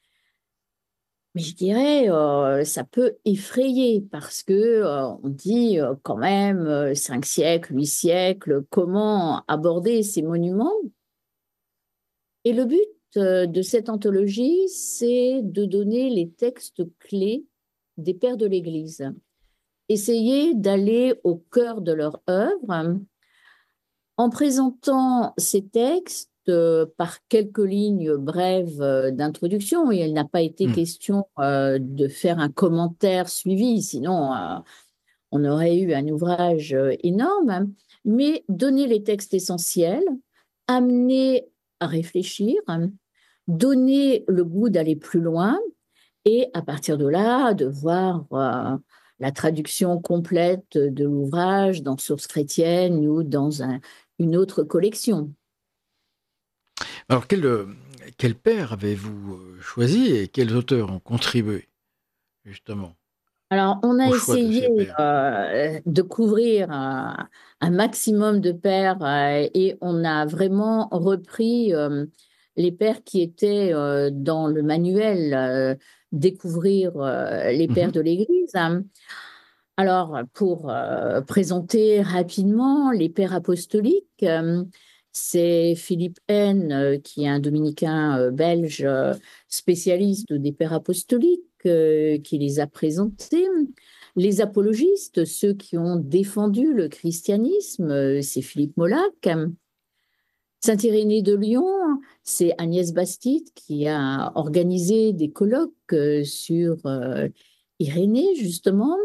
Mais je dirais, euh, ça peut effrayer parce que euh, on dit euh, quand même euh, cinq siècles, huit siècles, comment aborder ces monuments? Et le but euh, de cette anthologie, c'est de donner les textes clés des pères de l'Église. Essayer d'aller au cœur de leur œuvre en présentant ces textes euh, par quelques lignes brèves euh, d'introduction. Et il n'a pas été Hmm. question euh, de faire un commentaire suivi, sinon euh, on aurait eu un ouvrage euh, énorme, hein. Mais donner les textes essentiels, amener à réfléchir, hein, donner le goût d'aller plus loin et à partir de là, de voir euh, la traduction complète de l'ouvrage dans Sources chrétiennes ou dans un, une autre collection. Alors, quel, euh, quel père avez-vous euh, choisi et quels auteurs ont contribué, justement, Alors, on a au choix de essayé ces pères? euh, de couvrir euh, un maximum de pères euh, et on a vraiment repris euh, les pères qui étaient euh, dans le manuel euh, Découvrir euh, les pères Mhm. de l'Église, hein. Alors, pour euh, présenter rapidement les pères apostoliques, euh, c'est Philippe N, euh, qui est un dominicain euh, belge euh, spécialiste des pères apostoliques, euh, qui les a présentés. Les apologistes, ceux qui ont défendu le christianisme, euh, c'est Philippe Molac. Saint-Irénée de Lyon, c'est Agnès Bastide qui a organisé des colloques euh, sur euh, Irénée, justement.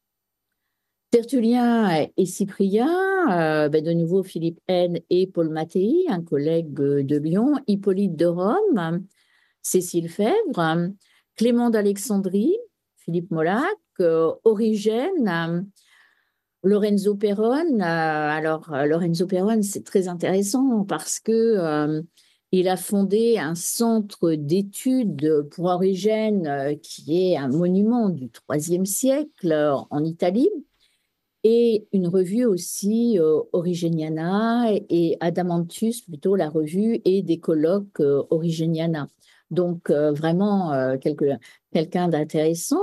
Tertullien et Cyprien, euh, ben de nouveau Philippe N et Paul Mattei, un collègue de Lyon, Hippolyte de Rome, Cécile Fèvre, Clément d'Alexandrie, Philippe Molac, euh, Origène, euh, Lorenzo Peron. Euh, alors, euh, Lorenzo Peron, c'est très intéressant parce que euh, il a fondé un centre d'études pour Origène euh, qui est un monument du troisième siècle euh, en Italie et une revue aussi euh, Origeniana et Adamantus, plutôt la revue, et des colloques euh, Origeniana. Donc, euh, vraiment, euh, quelque, quelqu'un d'intéressant.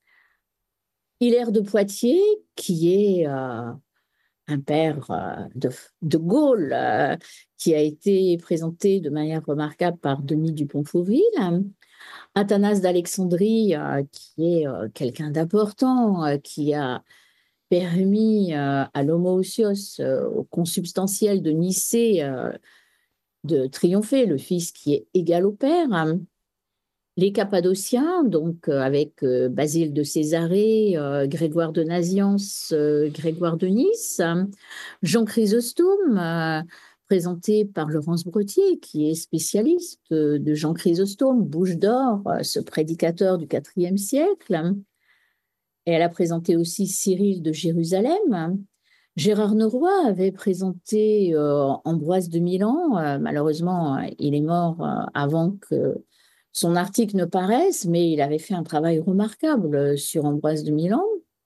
Hilaire de Poitiers, qui est euh, un père euh, de, de Gaulle, euh, qui a été présenté de manière remarquable par Denis Dupont-Fauville. Athanas d'Alexandrie, euh, qui est euh, quelqu'un d'important, euh, qui a permis euh, à l'homoousios, euh, au consubstantiel de Nicée, euh, de triompher, le fils qui est égal au père. Les Cappadociens, donc euh, avec euh, Basile de Césarée, euh, Grégoire de Nazianze, euh, Grégoire de Nice, Jean Chrysostome, euh, présenté par Laurence Brottier, qui est spécialiste euh, de Jean Chrysostome, Bouche d'Or, euh, ce prédicateur du quatrième siècle. Et elle a présenté aussi Cyril de Jérusalem. Gérard Nauroy avait présenté euh, Ambroise de Milan. Euh, malheureusement, euh, il est mort euh, avant que son article ne paraisse, mais il avait fait un travail remarquable euh, sur Ambroise de Milan.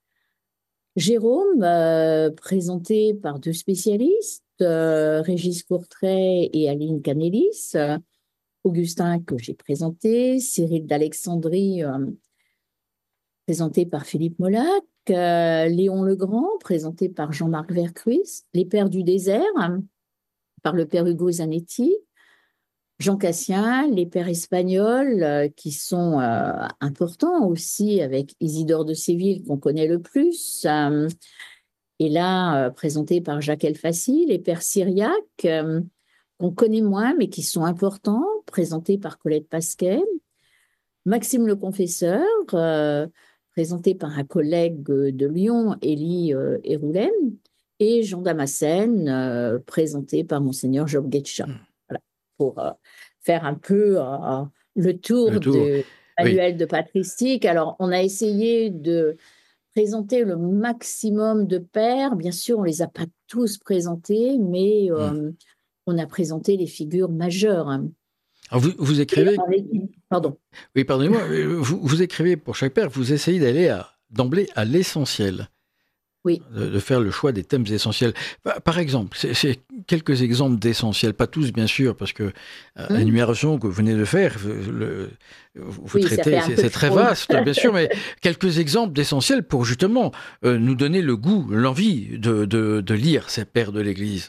Jérôme, euh, présenté par deux spécialistes, euh, Régis Courtrai et Aline Canelis. Euh, Augustin, que j'ai présenté, Cyril d'Alexandrie, euh, présenté par Philippe Molac, euh, Léon Legrand, présenté par Jean-Marc Vercruis, Les Pères du désert, hein, par le père Hugo Zanetti, Jean Cassien, les pères espagnols, euh, qui sont euh, importants aussi, avec Isidore de Séville, qu'on connaît le plus, euh, et là, euh, présenté par Jacques Elfassi, les pères syriaques, euh, qu'on connaît moins, mais qui sont importants, présentés par Colette Pasquet, Maxime le Confesseur, euh, présenté par un collègue de Lyon, Élie euh, Héroulem, et Jean Damascène, euh, présenté par Monseigneur Job Guetcha. Voilà, pour euh, faire un peu euh, le Le tour tour. du Oui. manuel de patristique. Alors, on a essayé de présenter le maximum de pères. Bien sûr, on ne les a pas tous présentés, mais Hmm. euh, on a présenté les figures majeures, hein. Alors vous, vous Et écrivez, on est- Pardon. oui, pardonnez-moi, euh, vous, vous écrivez pour chaque père, vous essayez d'aller à, d'emblée à l'essentiel, Oui. de, de faire le choix des thèmes essentiels. Par, par exemple, c'est, c'est quelques exemples d'essentiels, pas tous bien sûr, parce que euh, Hum. l'énumération que vous venez de faire, le, vous Oui, ça fait traitez, un c'est, peu c'est très trop. vaste, bien sûr, mais quelques exemples d'essentiels pour justement euh, nous donner le goût, l'envie de, de, de lire ces pères de l'Église.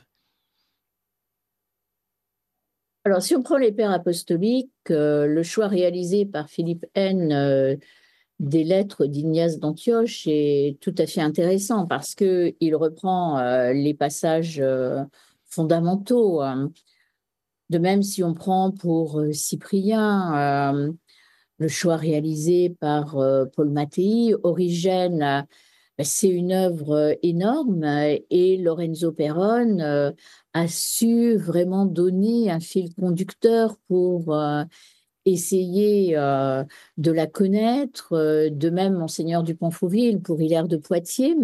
Alors, si on prend les pères apostoliques, euh, le choix réalisé par Philippe N euh, des lettres d'Ignace d'Antioche est tout à fait intéressant parce qu'il reprend euh, les passages euh, fondamentaux, hein. De même, si on prend pour euh, Cyprien euh, le choix réalisé par euh, Paul Mattei, Origène, euh, c'est une œuvre euh, énorme euh, et Lorenzo Peron euh, a su vraiment donner un fil conducteur pour euh, essayer euh, de la connaître. Euh, de même, Monseigneur du Pamphouville pour Hilaire de Poitiers.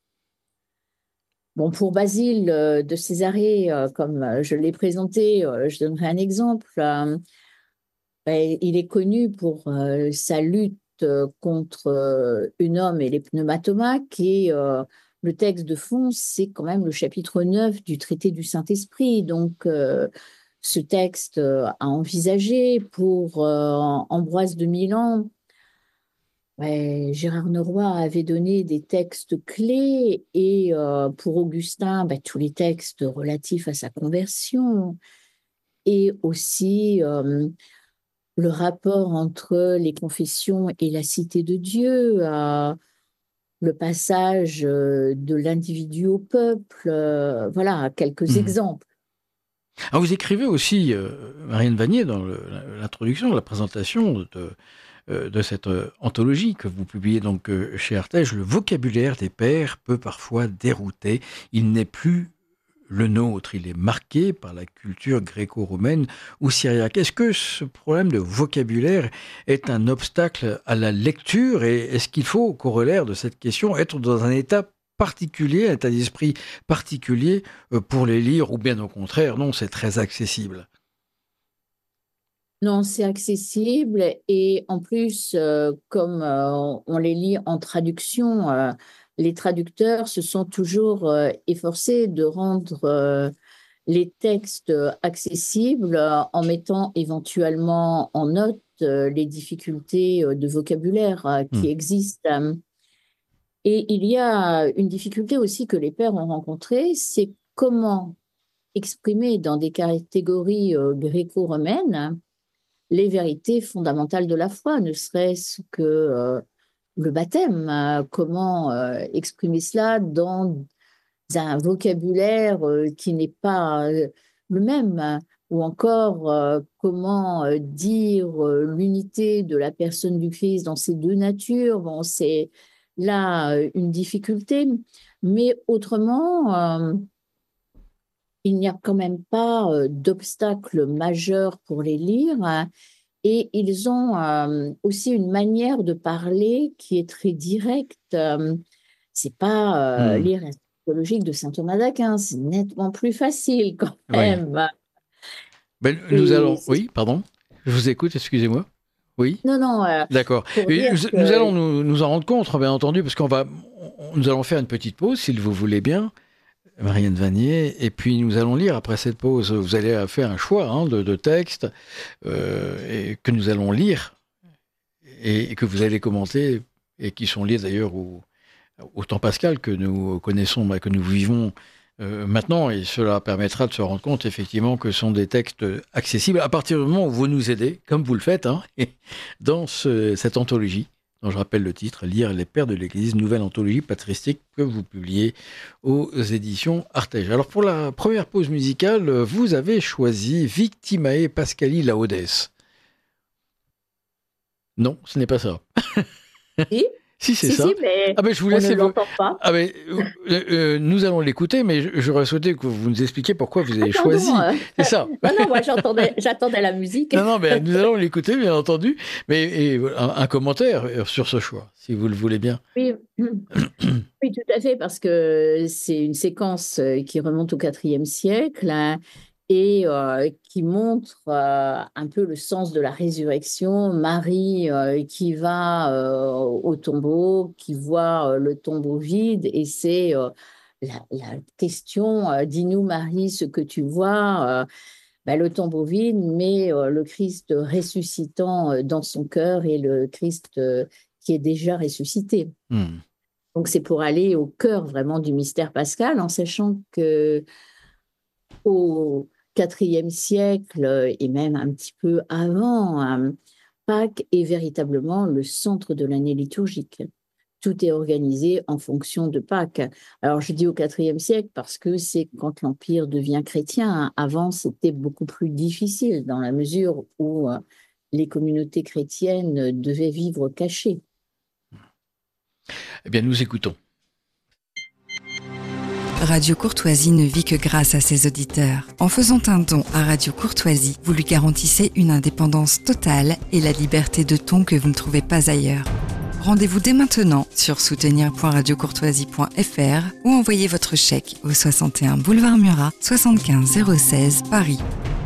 Bon, pour Basile euh, de Césarée, euh, comme euh, je l'ai présenté, euh, je donnerai un exemple. Euh, ben, il est connu pour euh, sa lutte euh, contre euh, une homme et les pneumatomaques et euh, le texte de fond, c'est quand même le chapitre neuf du traité du Saint-Esprit. Donc, euh, ce texte euh, à envisager pour euh, Ambroise de Milan. Ouais, Gérard Nauroy avait donné des textes clés et euh, pour Augustin, bah, tous les textes relatifs à sa conversion et aussi euh, le rapport entre les confessions et la cité de Dieu, euh, le passage euh, de l'individu au peuple, euh, voilà, quelques Mhm. exemples. Alors vous écrivez aussi, euh, Marianne Vanier, dans le, l'introduction, la présentation de, euh, de cette euh, anthologie que vous publiez donc euh, chez Artege, le vocabulaire des pères peut parfois dérouter. Il n'est plus le nôtre, il est marqué par la culture gréco-romaine ou syriaque. Est-ce que ce problème de vocabulaire est un obstacle à la lecture et est-ce qu'il faut, au corollaire de cette question, être dans un état particulier, un état d'esprit particulier euh, pour les lire ou bien au contraire, non, c'est très accessible? Non, c'est accessible et en plus, euh, comme euh, on les lit en traduction, euh, les traducteurs se sont toujours euh, efforcés de rendre euh, les textes accessibles euh, en mettant éventuellement en note euh, les difficultés euh, de vocabulaire euh, Hmm. qui existent. Et il y a une difficulté aussi que les pères ont rencontrée, c'est comment exprimer dans des catégories euh, gréco-romaines les vérités fondamentales de la foi, ne serait-ce que euh, le baptême. Euh, comment euh, exprimer cela dans un vocabulaire euh, qui n'est pas euh, le même. ou encore euh, comment euh, dire euh, l'unité de la personne du Christ dans ces deux natures. Bon, c'est là euh, une difficulté, mais autrement, euh, il n'y a quand même pas euh, d'obstacle majeur pour les lire, hein. Et ils ont euh, aussi une manière de parler qui est très directe. Euh, c'est pas euh, Hmm. lire la psychologique de saint Thomas d'Aquin, c'est nettement plus facile quand Oui. même. Ben, nous Et allons... c'est- Oui, pardon. Je vous écoute, excusez-moi. Oui. non, non, euh, D'accord. pour Et dire Nous, nous que allons nous, nous en rendre compte, bien entendu, parce qu'on va, on- nous allons faire une petite pause, si vous voulez bien, Marianne Vanier, et puis nous allons lire après cette pause. Vous allez faire un choix hein, de, de textes euh, et que nous allons lire et, et que vous allez commenter et qui sont liés d'ailleurs au, au temps pascal que nous connaissons, bah, que nous vivons euh, maintenant, et cela permettra de se rendre compte effectivement que ce sont des textes accessibles à partir du moment où vous nous aidez, comme vous le faites, hein, dans ce- cette anthologie, dont je rappelle le titre, Lire les Pères de l'Église, nouvelle anthologie patristique que vous publiez aux éditions Artege. Alors pour la première pause musicale, vous avez choisi Victimae Pascali Laudes. Non, ce n'est pas ça. si, Si, c'est si, ça. si, mais Ah ben, je vous on laisse ne évo- l'entend pas. Ah ben, euh, euh, nous allons l'écouter, mais je- j'aurais souhaité que vous nous expliquiez pourquoi vous avez Ah, pardon. choisi. euh, C'est ça. non, non, moi j'entendais, j'attendais la musique. Non, non, mais nous allons l'écouter, bien entendu. Mais et, un, un commentaire euh, sur ce choix, si vous le voulez bien. Oui, oui, tout à fait, parce que c'est une séquence euh, qui remonte au quatrième siècle, hein, et euh, qui montre euh, un peu le sens de la résurrection. Marie euh, qui va euh, au tombeau, qui voit euh, le tombeau vide, et c'est euh, la, la question, euh, dis-nous Marie ce que tu vois, euh, ben, le tombeau vide, mais euh, le Christ ressuscitant euh, dans son cœur et le Christ euh, qui est déjà ressuscité. Hmm. Donc, c'est pour aller au cœur vraiment du mystère pascal, en sachant que au quatrième siècle et même un petit peu avant, hein, Pâques est véritablement le centre de l'année liturgique. Tout est organisé en fonction de Pâques. Alors, je dis au quatrième siècle parce que c'est quand l'Empire devient chrétien, hein. Avant, c'était beaucoup plus difficile dans la mesure où euh, les communautés chrétiennes devaient vivre cachées. Eh bien, nous écoutons. Radio Courtoisie ne vit que grâce à ses auditeurs. En faisant un don à Radio Courtoisie, vous lui garantissez une indépendance totale et la liberté de ton que vous ne trouvez pas ailleurs. Rendez-vous dès maintenant sur soutenir point radio courtoisie point f r ou envoyez votre chèque au soixante et un boulevard Murat, soixante-quinze zéro seize, Paris.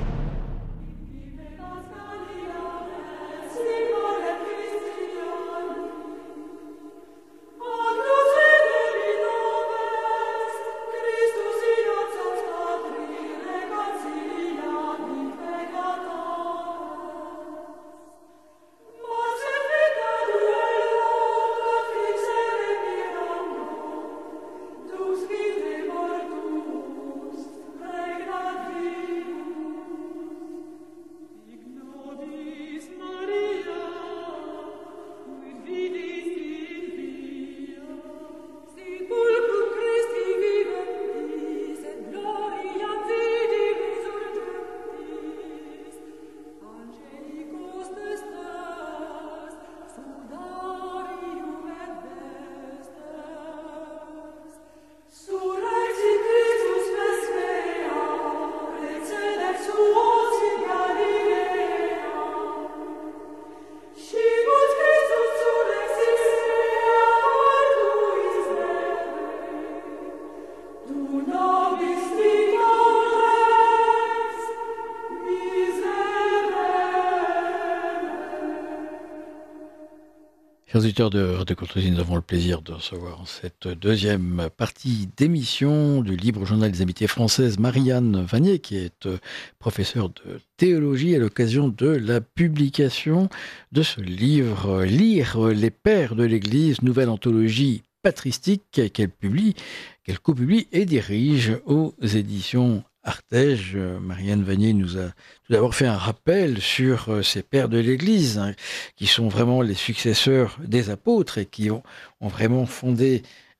Chers auditeurs de Radio Courtoisie, nous avons le plaisir de recevoir en cette deuxième partie d'émission du Libre Journal des Amitiés Françaises Marianne Vanier, qui est professeure de théologie à l'occasion de la publication de ce livre « Lire les Pères de l'Église, nouvelle anthologie patristique » qu'elle publie, qu'elle copublie et dirige aux éditions Artege. Marianne Vanier nous a tout d'abord fait un rappel sur ces pères de l'Église, hein, qui sont vraiment les successeurs des apôtres et qui ont, ont vraiment fondé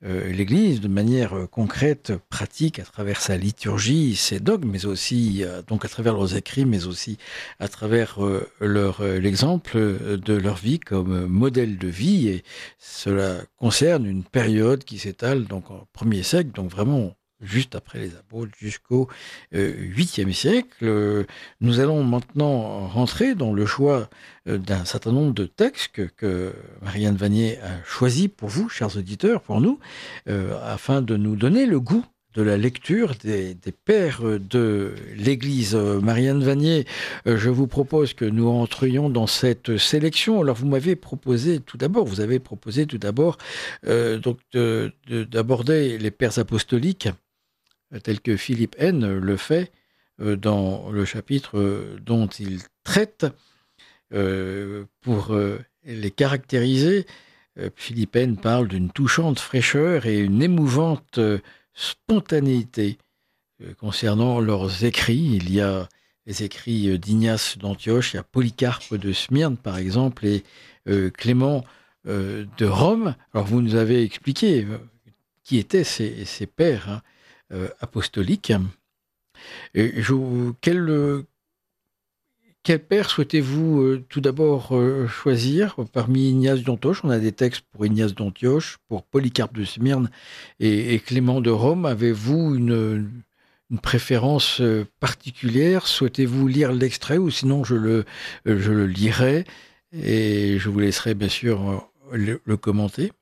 euh, l'Église de manière euh, concrète, pratique, à travers sa liturgie, ses dogmes, mais aussi euh, donc à travers leurs écrits, mais aussi à travers euh, leur euh, l'exemple de leur vie comme modèle de vie. Et cela concerne une période qui s'étale donc au premier siècle, donc vraiment juste après les apôtres, jusqu'au euh, huitième siècle. Euh, nous allons maintenant rentrer dans le choix euh, d'un certain nombre de textes que, que Marianne Vanier a choisis pour vous, chers auditeurs, pour nous, euh, afin de nous donner le goût de la lecture des, des pères de l'Église. Euh, Marianne Vanier, euh, je vous propose que nous entrions dans cette sélection. Alors, vous m'avez proposé tout d'abord, vous avez proposé tout d'abord euh, donc de, de, d'aborder les pères apostoliques tel que Philippe N le fait euh, dans le chapitre euh, dont il traite. Euh, pour euh, les caractériser, euh, Philippe N parle d'une touchante fraîcheur et une émouvante euh, spontanéité euh, concernant leurs écrits. Il y a les écrits d'Ignace d'Antioche, il y a Polycarpe de Smyrne par exemple, et euh, Clément euh, de Rome. Alors vous nous avez expliqué euh, qui étaient ces, ces pères, hein, Euh, apostolique. Et je, quel, euh, quel père souhaitez-vous euh, tout d'abord euh, choisir parmi Ignace d'Antioche? On a des textes pour Ignace d'Antioche, pour Polycarpe de Smyrne et, et Clément de Rome. Avez-vous une, une préférence euh, particulière? Souhaitez-vous lire l'extrait ou sinon je le, euh, je le lirai et je vous laisserai bien sûr euh, le, le commenter.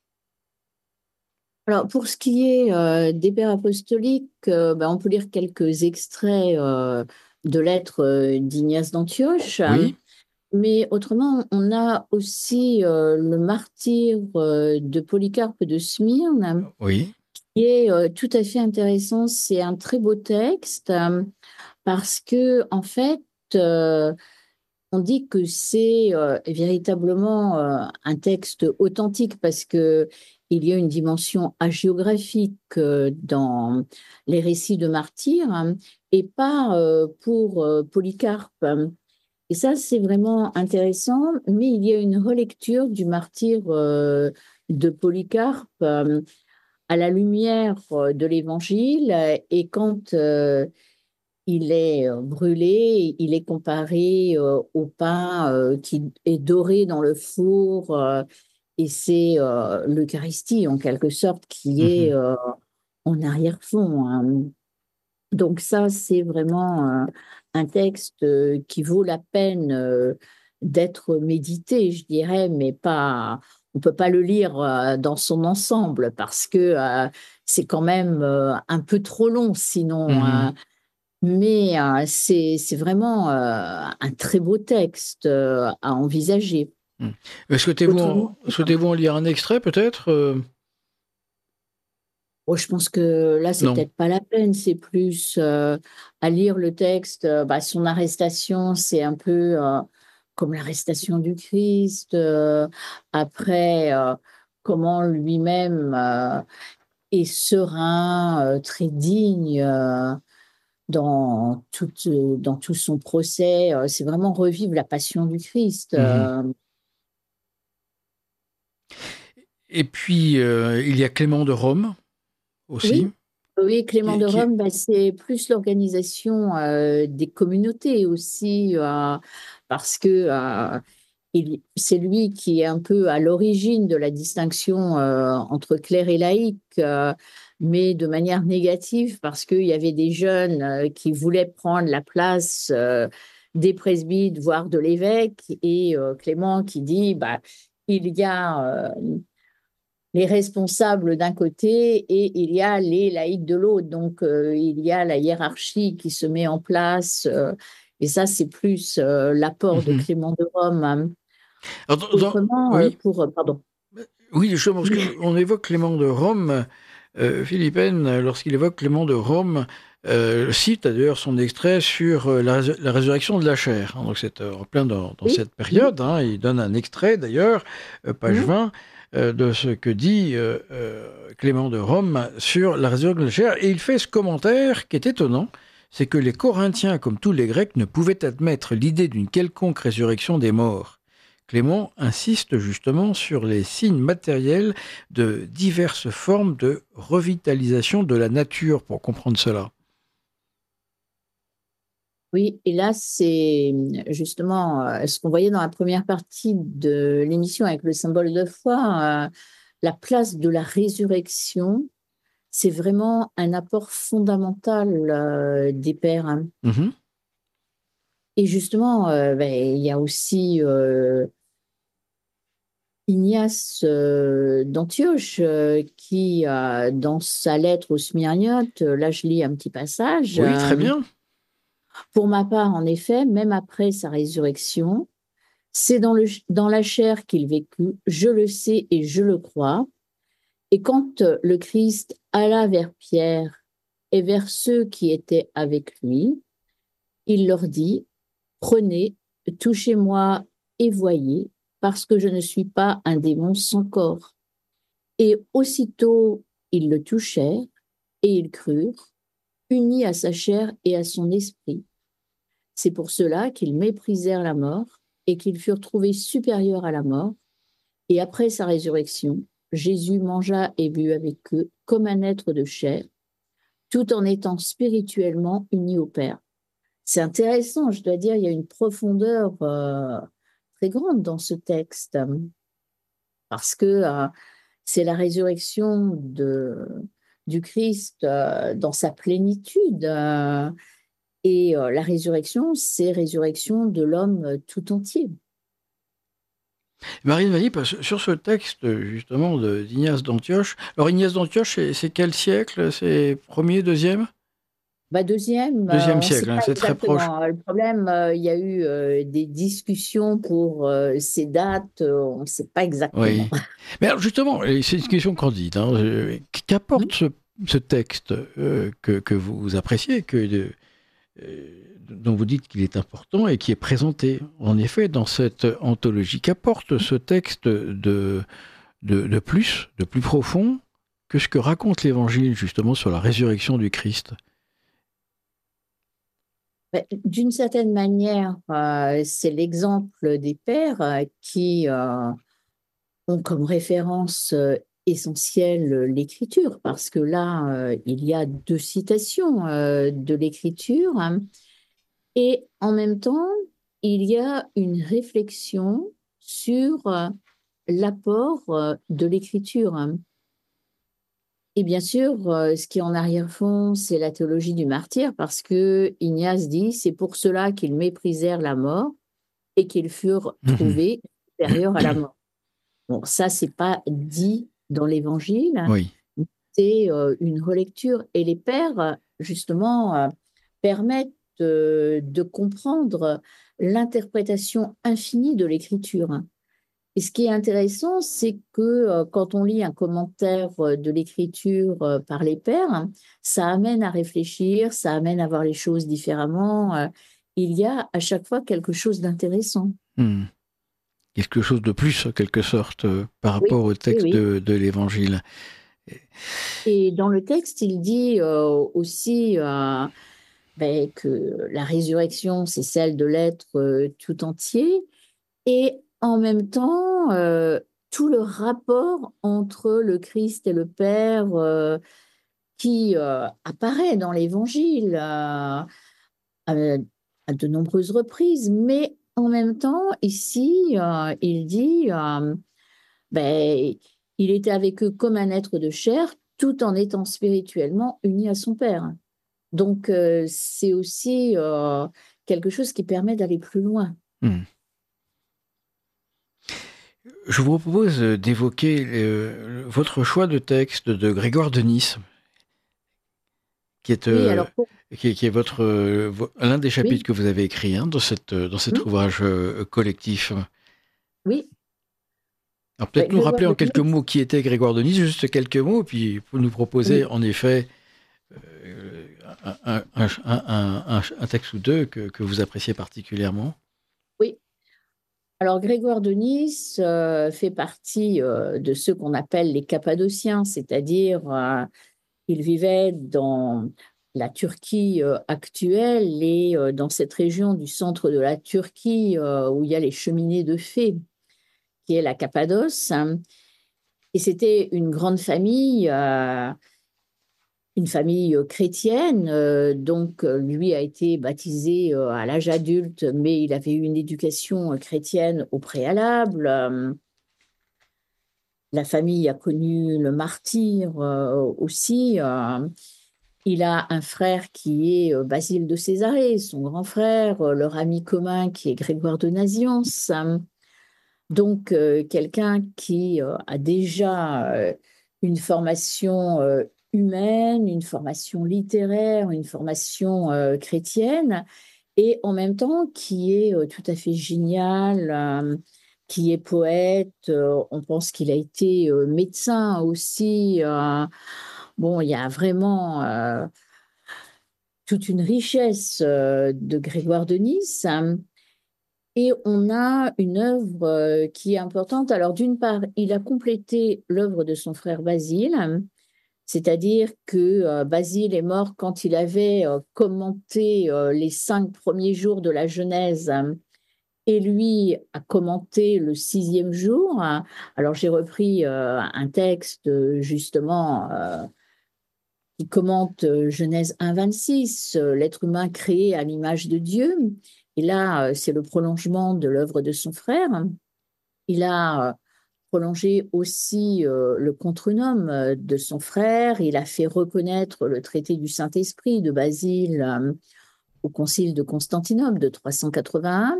Alors, pour ce qui est euh, des pères apostoliques, euh, ben, on peut lire quelques extraits euh, de lettres euh, d'Ignace d'Antioche. Oui. Mais autrement, on a aussi euh, le martyre euh, de Polycarpe de Smyrne, Oui. qui est euh, tout à fait intéressant. C'est un très beau texte euh, parce que, en fait, euh, on dit que c'est euh, véritablement euh, un texte authentique parce que il y a une dimension hagiographique euh, dans les récits de martyrs, hein, et pas euh, pour euh, Polycarpe. Et ça, c'est vraiment intéressant, mais il y a une relecture du martyre euh, de Polycarpe euh, à la lumière euh, de l'Évangile, et quand euh, il est euh, brûlé, il est comparé euh, au pain euh, qui est doré dans le four, euh, et c'est euh, l'Eucharistie en quelque sorte qui est Mm-hmm. euh, en arrière-fond, hein. Donc ça, c'est vraiment euh, un texte euh, qui vaut la peine euh, d'être médité, je dirais, mais pas. On peut pas le lire euh, dans son ensemble parce que euh, c'est quand même euh, un peu trop long, sinon. Mm-hmm. Hein. Mais euh, c'est c'est vraiment euh, un très beau texte euh, à envisager. Mm. Souhaitez-vous en, souhaitez-vous en lire un extrait peut-être euh... Oh, je pense que là, c'est Non. peut-être pas la peine. C'est plus euh, à lire le texte. Euh, bah, son arrestation, c'est un peu euh, comme l'arrestation du Christ. Euh, après, euh, comment lui-même euh, est serein, euh, très digne euh, dans tout, euh, dans tout son procès. Euh, c'est vraiment revivre la passion du Christ. Euh. Mm-hmm. Et puis, euh, il y a Clément de Rome aussi. Oui. Oui, Clément qui, de qui... Rome, bah, c'est plus l'organisation euh, des communautés aussi, euh, parce que euh, il, c'est lui qui est un peu à l'origine de la distinction euh, entre clerc et laïc, euh, mais de manière négative, parce qu'il y avait des jeunes euh, qui voulaient prendre la place euh, des presbytes, voire de l'évêque, et euh, Clément qui dit, bah, il y a... Euh, les responsables d'un côté et il y a les laïcs de l'autre. Donc, euh, il y a la hiérarchie qui se met en place. Euh, et ça, c'est plus euh, l'apport mm-hmm. de Clément de Rome. Hein. Alors, Autrement, dans, oui. euh, pour... Euh, pardon. Oui, justement, parce qu'on évoque Clément de Rome. Euh, Philippe N, lorsqu'il évoque Clément de Rome, euh, cite d'ailleurs son extrait sur euh, la, la résurrection de la chair. Hein, donc, c'est euh, en plein dans, dans oui. cette période. Hein, il donne un extrait, d'ailleurs, euh, page oui. vingt, de ce que dit euh, euh, Clément de Rome sur la résurrection de la chair. Et il fait ce commentaire qui est étonnant, c'est que les Corinthiens, comme tous les Grecs, ne pouvaient admettre l'idée d'une quelconque résurrection des morts. Clément insiste justement sur les signes matériels de diverses formes de revitalisation de la nature pour comprendre cela. Oui, et là, c'est justement euh, ce qu'on voyait dans la première partie de l'émission avec le symbole de foi, euh, la place de la résurrection, c'est vraiment un apport fondamental euh, des pères, hein. Mmh. Et justement, euh, ben, il y a aussi euh, Ignace euh, d'Antioche euh, qui, euh, dans sa lettre aux Smyrniotes, euh, là je lis un petit passage, Oui, très euh, bien. pour ma part, en effet, même après sa résurrection, c'est dans, le, dans la chair qu'il vécut, je le sais et je le crois. Et quand euh, le Christ alla vers Pierre et vers ceux qui étaient avec lui, il leur dit, prenez, touchez-moi et voyez, parce que je ne suis pas un démon sans corps. Et aussitôt ils le touchèrent et ils crurent, unis à sa chair et à son esprit. C'est pour cela qu'ils méprisèrent la mort et qu'ils furent trouvés supérieurs à la mort. Et après sa résurrection, Jésus mangea et but avec eux comme un être de chair, tout en étant spirituellement unis au Père. C'est intéressant, je dois dire, il y a une profondeur euh, très grande dans ce texte, parce que euh, c'est la résurrection de, du Christ euh, dans sa plénitude. Euh, et euh, la résurrection, c'est résurrection de l'homme euh, tout entier. Marine Valli, sur ce texte justement de- d'Ignace d'Antioche, alors Ignace d'Antioche, c'est c'est quel siècle? C'est premier, deuxième? Bah, deuxième, euh, Deuxième on ne sait siècle, hein, pas c'est très proche. exactement. Le problème, euh, il y a eu euh, des discussions pour euh, ces dates, euh, on ne sait pas exactement. Oui. Mais alors justement, et c'est une question candide, hein, euh, qu'apporte ce, ce texte euh, que, que vous appréciez, que, de- euh, dont vous dites qu'il est important et qui est présenté en effet dans cette anthologie? Qu'apporte ce texte de, de, de plus, de plus profond que ce que raconte l'Évangile justement sur la résurrection du Christ? Mais d'une certaine manière, euh, c'est l'exemple des pères euh, qui euh, ont comme référence euh, essentielle euh, l'écriture, parce que là, euh, il y a deux citations euh, de l'écriture, hein, et en même temps, il y a une réflexion sur euh, l'apport euh, de l'écriture, hein. Et bien sûr, euh, ce qui est en arrière-fond, c'est la théologie du martyr, parce que Ignace dit, c'est pour cela qu'ils méprisèrent la mort et qu'ils furent Mhm. trouvés supérieurs à la mort. Bon, ça, c'est pas dit dans l'Évangile, Oui. c'est euh, une relecture. Et les pères, justement, euh, permettent euh, de comprendre l'interprétation infinie de l'Écriture. Et ce qui est intéressant, c'est que euh, quand on lit un commentaire euh, de l'écriture euh, par les pairs, ça amène à réfléchir, ça amène à voir les choses différemment. Euh, il y a à chaque fois quelque chose d'intéressant. Hmm. Quelque chose de plus, en quelque sorte, euh, par Oui, rapport au oui, texte oui. de, de l'Évangile. Et dans le texte, il dit euh, aussi euh, ben, que la résurrection, c'est celle de l'être euh, tout entier. Et en même temps, euh, tout le rapport entre le Christ et le Père euh, qui euh, apparaît dans l'Évangile euh, à, à de nombreuses reprises, mais en même temps, ici, euh, il dit, euh, ben, il était avec eux comme un être de chair, tout en étant spirituellement uni à son Père. Donc, euh, c'est aussi euh, quelque chose qui permet d'aller plus loin. Hmm. Je vous propose d'évoquer euh, votre choix de texte de Grégoire de Nice, qui est, Oui, euh, alors, pour- qui est, qui est votre, euh, vo- l'un des chapitres oui, que vous avez écrit hein, dans, cette, dans cet oui, ouvrage euh, collectif. oui. Alors Ben, peut-être nous Grégoire rappeler en de quelques Nice, mots qui était Grégoire de Nice, juste quelques mots, puis vous nous proposer oui, en effet euh, un, un, un, un, un texte ou deux que, que vous appréciez particulièrement. oui. Alors, Grégoire de Nice euh, fait partie euh, de ceux qu'on appelle les Cappadociens, c'est-à-dire euh, il vivait dans la Turquie euh, actuelle et euh, dans cette région du centre de la Turquie euh, où il y a les cheminées de fées. qui est la Cappadoce. Et c'était une grande famille, euh, une famille chrétienne. Euh, donc, lui a été baptisé euh, à l'âge adulte, mais il avait eu une éducation chrétienne au préalable. Euh, la famille a connu le martyre euh, aussi. Euh, il a un frère qui est euh, Basile de Césarée, son grand frère, euh, leur ami commun qui est Grégoire de Naziance. Donc, euh, quelqu'un qui euh, a déjà euh, une formation euh, humaine, une formation littéraire, une formation euh, chrétienne, et en même temps qui est euh, tout à fait génial, euh, qui est poète. Euh, on pense qu'il a été euh, médecin aussi. Euh, bon, il y a vraiment euh, toute une richesse euh, de Grégoire de Nice. Hein. Et on a une œuvre euh, qui est importante. Alors, d'une part, il a complété l'œuvre de son frère Basile, c'est-à-dire que euh, Basile est mort quand il avait euh, commenté euh, les cinq premiers jours de la Genèse, hein, et lui a commenté le sixième jour. Alors, j'ai repris euh, un texte, justement, euh, qui commente euh, Genèse un, vingt-six, euh, l'être humain créé à l'image de Dieu. Et là, euh, c'est le prolongement de l'œuvre de son frère. Il a euh, prolongé aussi euh, le contre-nom euh, de son frère. Il a fait reconnaître le traité du Saint-Esprit de Basile euh, au concile de Constantinople de trois cent quatre-vingt-un.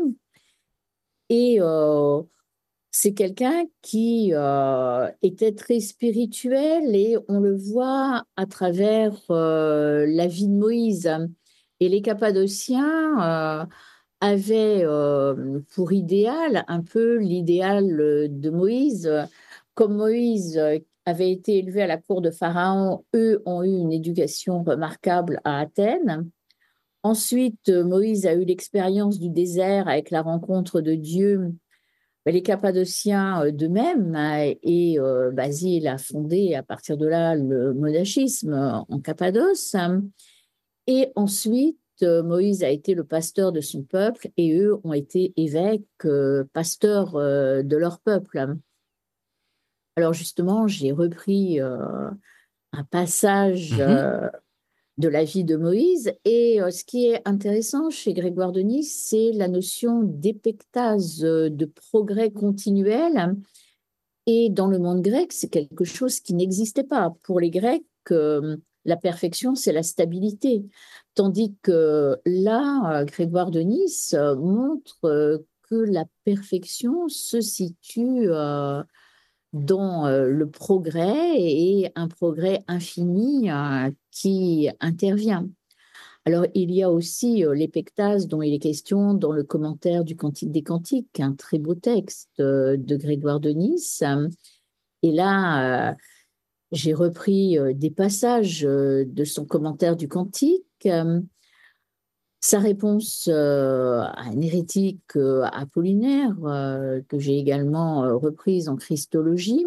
Et euh, c'est quelqu'un qui euh, était très spirituel et on le voit à travers euh, la vie de Moïse. Et les Cappadociens euh, avaient euh, pour idéal un peu l'idéal de Moïse. Comme Moïse avait été élevé à la cour de Pharaon, eux ont eu une éducation remarquable à Athènes. Ensuite, Moïse a eu l'expérience du désert avec la rencontre de Dieu. Les Cappadociens de même, et euh, Basile a fondé à partir de là le monachisme en Cappadoce. Et ensuite, Moïse a été le pasteur de son peuple et eux ont été évêques, euh, pasteurs euh, de leur peuple. Alors justement, j'ai repris euh, un passage Mhm. euh, de la vie de Moïse. Et euh, ce qui est intéressant chez Grégoire de Nice, c'est la notion d'épectase, euh, de progrès continuel. Et dans le monde grec, c'est quelque chose qui n'existait pas. Pour les Grecs, euh, la perfection, c'est la stabilité. Tandis que là, euh, Grégoire de Nice euh, montre euh, que la perfection se situe euh, dans euh, le progrès et un progrès infini euh, qui intervient. Alors, il y a aussi euh, l'épectase dont il est question dans le commentaire du Cantique des Cantiques, un très beau texte euh, de Grégoire de Nice. Et là, euh, j'ai repris euh, des passages euh, de son commentaire du Cantique. Euh, sa réponse euh, à un hérétique euh, apollinaire, euh, que j'ai également euh, reprise en Christologie.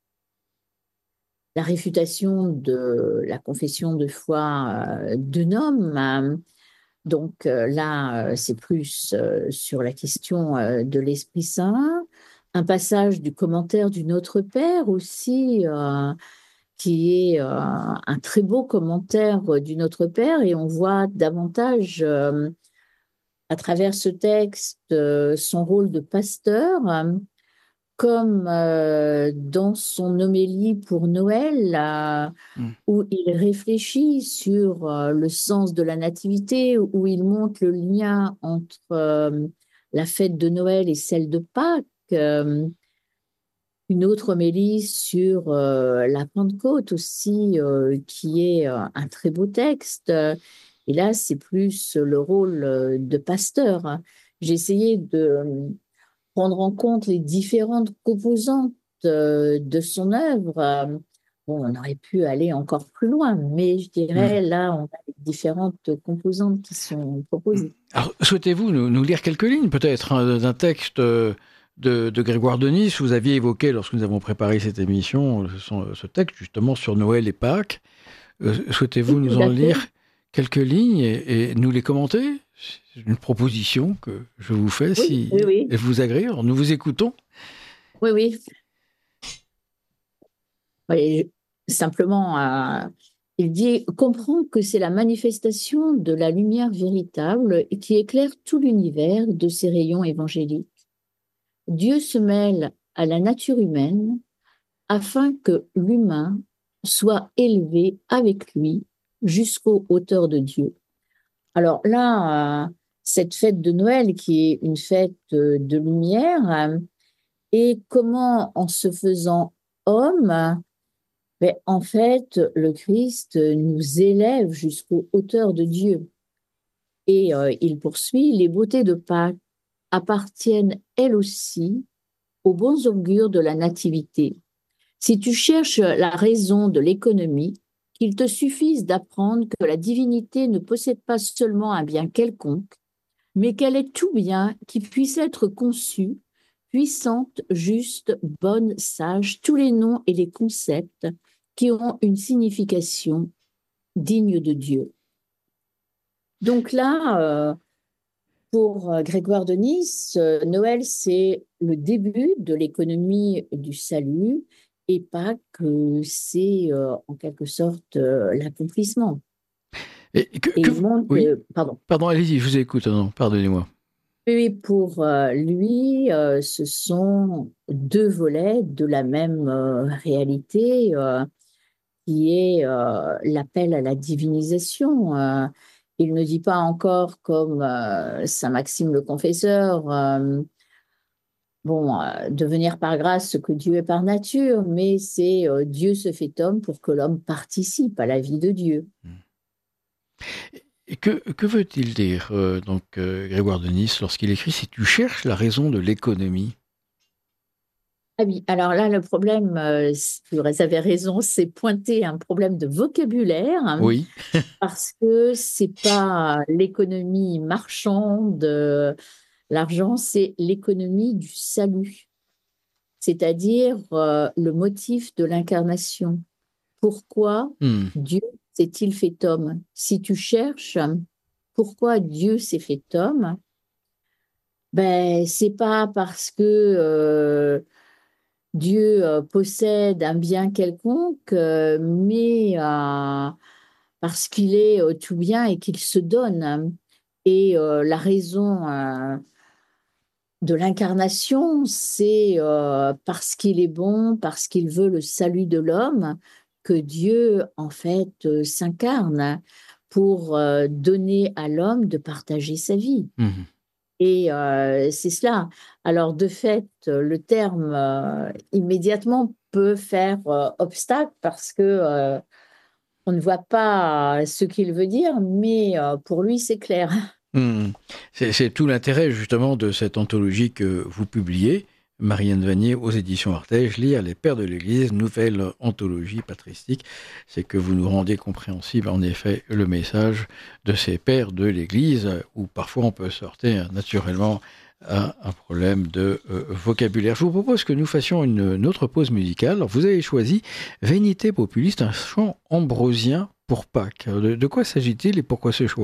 La réfutation de la confession de foi euh, d'Eunome. Euh, donc euh, là, euh, c'est plus euh, sur la question euh, de l'Esprit Saint. Un passage du commentaire du Notre Père aussi, euh, qui est euh, un très beau commentaire du Notre Père, et on voit davantage euh, à travers ce texte euh, son rôle de pasteur, euh, comme euh, dans son homélie pour Noël, euh, Mm. où il réfléchit sur euh, le sens de la nativité, où il montre le lien entre euh, la fête de Noël et celle de Pâques. Euh, une autre homélie sur euh, la Pentecôte aussi, euh, qui est euh, un très beau texte. Et là, c'est plus le rôle euh, de pasteur. J'ai essayé de euh, prendre en compte les différentes composantes euh, de son œuvre. Euh, Bon, on aurait pu aller encore plus loin, mais je Mm. dirais là, on a les différentes composantes qui sont proposées. Alors, souhaitez-vous nous, nous lire quelques lignes, peut-être, hein, d'un texte euh, de, de Grégoire de Nice? Vous aviez évoqué, lorsque nous avons préparé cette émission, ce, ce texte justement sur Noël et Pâques. Euh, souhaitez-vous Oui, nous tout en à fait. lire quelques lignes et, et nous les commenter? C'est une proposition que je vous fais, Oui, si oui, oui. elle vous agrée. Alors, nous vous écoutons. Oui, oui. Oui, simplement, euh, il dit comprendre que c'est la manifestation de la lumière véritable et qui éclaire tout l'univers de ses rayons évangéliques. Dieu se mêle à la nature humaine afin que l'humain soit élevé avec lui jusqu'aux hauteurs de Dieu. Alors là, euh, cette fête de Noël qui est une fête euh, de lumière, euh, et comment en se faisant homme, ben, en fait, le Christ nous élève jusqu'aux hauteurs de Dieu. Et euh, il poursuit, les beautés de Pâques appartiennent elles aussi aux bons augures de la nativité. Si tu cherches la raison de l'économie, qu'il te suffise d'apprendre que la divinité ne possède pas seulement un bien quelconque, mais qu'elle est tout bien qui puisse être conçu, puissante, juste, bonne, sage, tous les noms et les concepts qui ont une signification digne de Dieu. Donc là, euh, pour euh, Grégoire de Nice, euh, Noël, c'est le début de l'économie du salut et Pâques, euh, c'est euh, en quelque sorte euh, l'accomplissement. Et que, Et que il vous- montre Oui, que, pardon, pardon, allez-y, je vous écoute, non, pardonnez-moi. oui, pour euh, lui, euh, ce sont deux volets de la même euh, réalité euh, qui est euh, l'appel à la divinisation. Euh, il ne dit pas encore, comme euh, Saint Maxime le Confesseur, euh, bon, euh, devenir par grâce ce que Dieu est par nature, mais c'est euh, Dieu se fait homme pour que l'homme participe à la vie de Dieu. Et que, que veut-il dire, euh, donc, euh, Grégoire de Nice, lorsqu'il écrit « Si tu cherches la raison de l'économie », Ah oui, alors là, le problème, euh, vous avez raison, c'est pointer un problème de vocabulaire, hein, oui, parce que c'est pas l'économie marchande, euh, l'argent, c'est l'économie du salut, c'est-à-dire euh, le motif de l'incarnation. Pourquoi hmm, Dieu s'est-il fait homme? Si tu cherches pourquoi Dieu s'est fait homme, ben c'est pas parce que euh, Dieu euh, possède un bien quelconque, euh, mais euh, parce qu'il est euh, tout bien et qu'il se donne. Et euh, la raison euh, de l'incarnation, c'est euh, parce qu'il est bon, parce qu'il veut le salut de l'homme, que Dieu, en fait, euh, s'incarne pour euh, donner à l'homme de partager sa vie. hmm. Et euh, c'est cela. Alors, de fait, le terme euh, immédiatement peut faire euh, obstacle parce que euh, on ne voit pas ce qu'il veut dire, mais euh, pour lui, c'est clair. Hmm. C'est, c'est tout l'intérêt justement de cette anthologie que vous publiez, Marianne Vanier aux éditions Artege, Lire les Pères de l'Église, nouvelle anthologie patristique. C'est que vous nous rendez compréhensible en effet le message de ces Pères de l'Église, où parfois on peut se heurter hein, naturellement à un problème de euh, vocabulaire. Je vous propose que nous fassions une, une autre pause musicale. Alors, vous avez choisi Venite Populis, un chant ambrosien pour Pâques. De, de quoi s'agit-il et pourquoi ce choix ?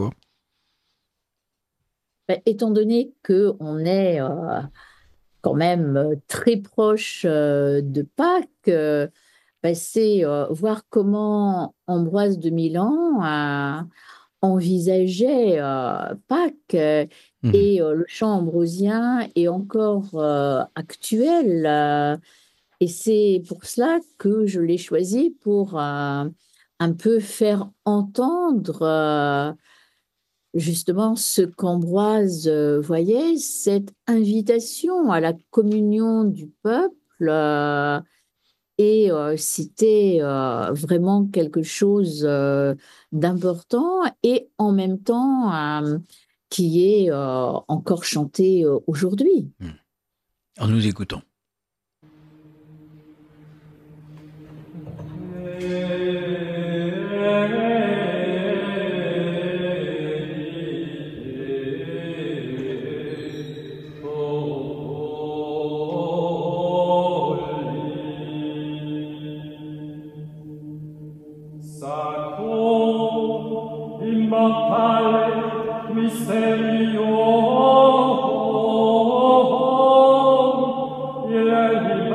Ben, étant donné qu'on est euh, quand même euh, très proche euh, de Pâques, euh, ben, c'est euh, voir comment Ambroise de Milan a envisageait euh, Pâques euh, Mhm. et euh, le chant ambrosien est encore euh, actuel. euh, et c'est pour cela que je l'ai choisi pour euh, un peu faire entendre euh, justement ce qu'Ambroise euh, voyait, cette invitation à la communion du peuple. euh, et euh, c'était euh, vraiment quelque chose euh, d'important et en même temps euh, qui est euh, encore chanté euh, aujourd'hui. Mhm. En nous écoutant. Sacro, immortale, mysterium, il est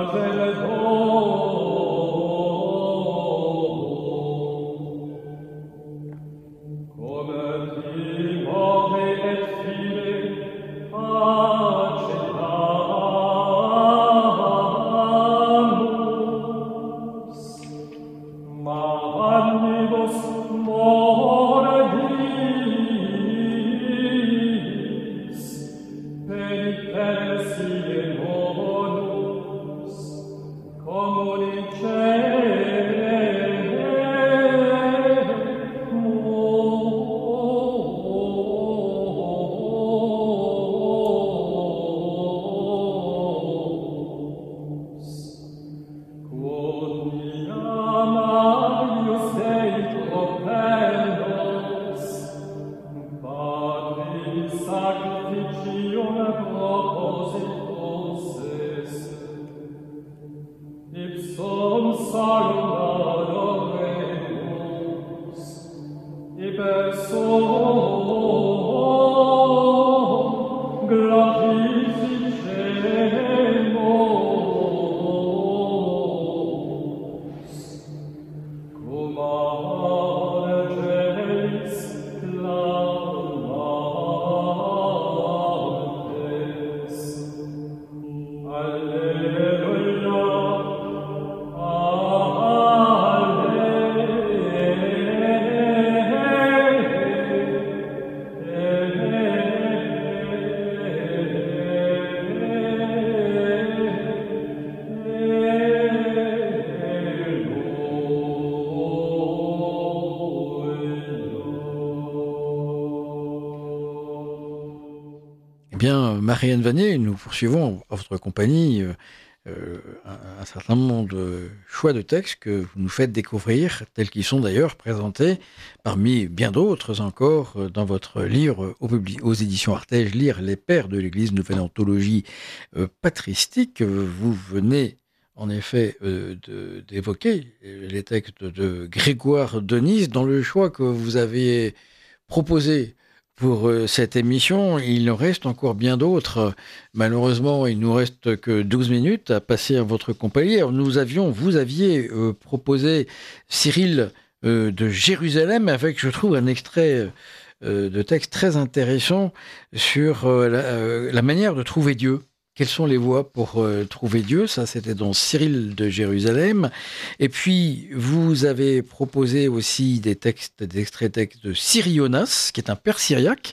Marianne Vanier, nous poursuivons à votre compagnie euh, un, un certain nombre de choix de textes que vous nous faites découvrir, tels qu'ils sont d'ailleurs présentés parmi bien d'autres encore dans votre livre aux, aux éditions Artege, Lire les pères de l'Église, nouvelle anthologie euh, patristique. Vous venez en effet euh, de, d'évoquer les textes de Grégoire de Nysse dans le choix que vous avez proposé pour cette émission. Il en reste encore bien d'autres. Malheureusement, il nous reste que douze minutes à passer à votre compagnie. Alors, nous avions, vous aviez euh, proposé Cyril euh, de Jérusalem avec, je trouve, un extrait euh, de texte très intéressant sur euh, la, euh, la manière de trouver Dieu. Quelles sont les voies pour euh, trouver Dieu? Ça, c'était dans Cyril de Jérusalem. Et puis, vous avez proposé aussi des textes, des extraits textes de Cyrionas, qui est un père syriaque,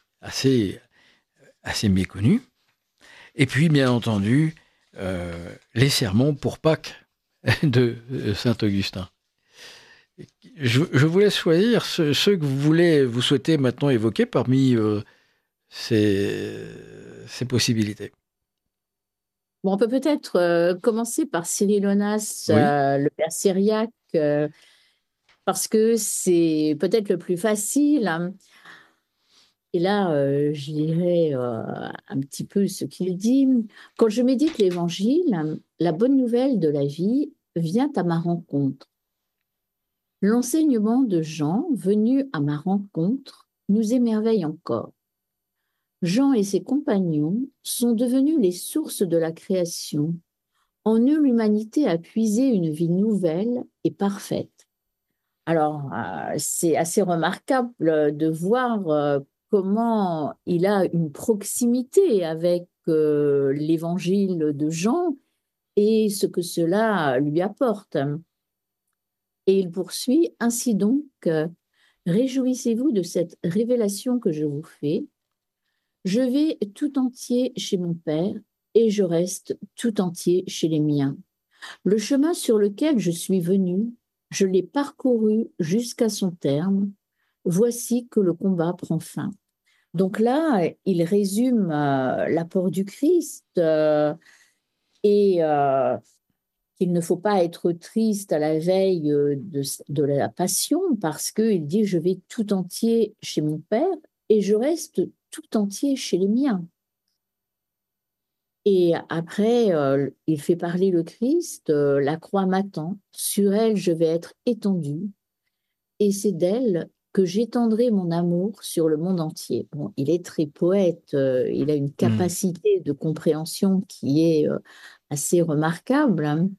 assez, assez méconnu. Et puis, bien entendu, euh, les sermons pour Pâques de Saint-Augustin. Je, je vous laisse choisir ceux, ceux que vous voulez, vous souhaitez maintenant évoquer parmi euh, ces, ces possibilités. Bon, on peut peut-être euh, commencer par Cyril-Onas, Oui. euh, le père syriaque, euh, parce que c'est peut-être le plus facile. Hein. Et là, euh, je dirais euh, un petit peu ce qu'il dit. Quand je médite l'Évangile, la bonne nouvelle de la vie vient à ma rencontre. L'enseignement de Jean, venu à ma rencontre, nous émerveille encore. Jean et ses compagnons sont devenus les sources de la création. En eux, l'humanité a puisé une vie nouvelle et parfaite. Alors, euh, c'est assez remarquable de voir euh, comment il a une proximité avec euh, l'évangile de Jean et ce que cela lui apporte. Et il poursuit, ainsi donc, euh, réjouissez-vous de cette révélation que je vous fais. Je vais tout entier chez mon Père et je reste tout entier chez les miens. Le chemin sur lequel je suis venu, je l'ai parcouru jusqu'à son terme. Voici que le combat prend fin. Donc là, il résume euh, l'apport du Christ euh, et euh, qu'il ne faut pas être triste à la veille de, de la Passion parce qu'il dit « je vais tout entier chez mon Père et je reste tout entier chez les miens ». Et après, euh, il fait parler le Christ, euh, la croix m'attend, sur elle je vais être étendu, et c'est d'elle que j'étendrai mon amour sur le monde entier. Bon, il est très poète, euh, il a une capacité mmh. de compréhension qui est euh, assez remarquable, hein.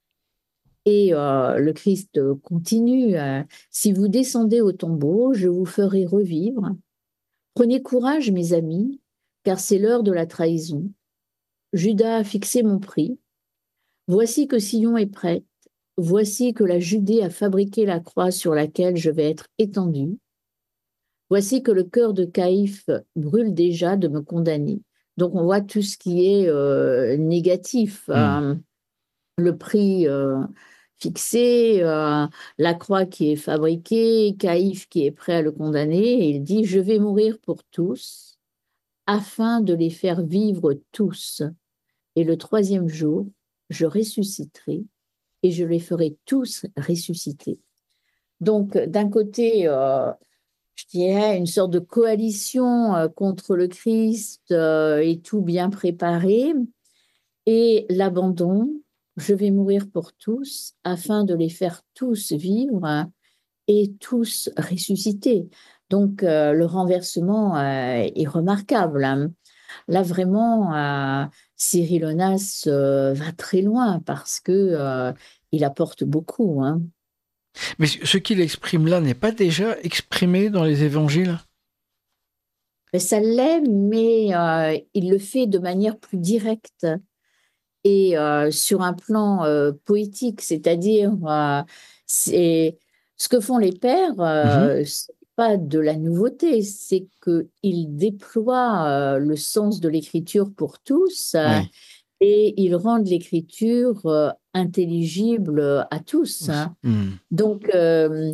Et euh, le Christ continue, euh, si vous descendez au tombeau, je vous ferai revivre. Prenez courage, mes amis, car c'est l'heure de la trahison. Judas a fixé mon prix. Voici que Sion est prête. Voici que la Judée a fabriqué la croix sur laquelle je vais être étendue. Voici que le cœur de Caïphe brûle déjà de me condamner. Donc on voit tout ce qui est euh, négatif. Mm. Euh, le prix euh, fixé, euh, la croix qui est fabriquée, Caïphe qui est prêt à le condamner. Et il dit, je vais mourir pour tous, afin de les faire vivre tous. Et le troisième jour, je ressusciterai et je les ferai tous ressusciter. Donc, d'un côté, euh, je dirais une sorte de coalition euh, contre le Christ euh, et tout bien préparé, et l'abandon, je vais mourir pour tous, afin de les faire tous vivre hein, et tous ressusciter. Donc, euh, le renversement euh, est remarquable, hein. Là, vraiment, euh, Cyril Onas euh, va très loin parce que euh, il apporte beaucoup, hein. Mais ce qu'il exprime là n'est pas déjà exprimé dans les évangiles? Mais ça l'est, mais euh, il le fait de manière plus directe et euh, sur un plan euh, poétique, c'est-à-dire euh, c'est ce que font les pères, Mhm. euh, c'est pas de la nouveauté, c'est qu'ils déploient euh, le sens de l'écriture pour tous. Euh, Oui. et ils rendent l'écriture euh, intelligible à tous, hein. Mm. Donc, euh,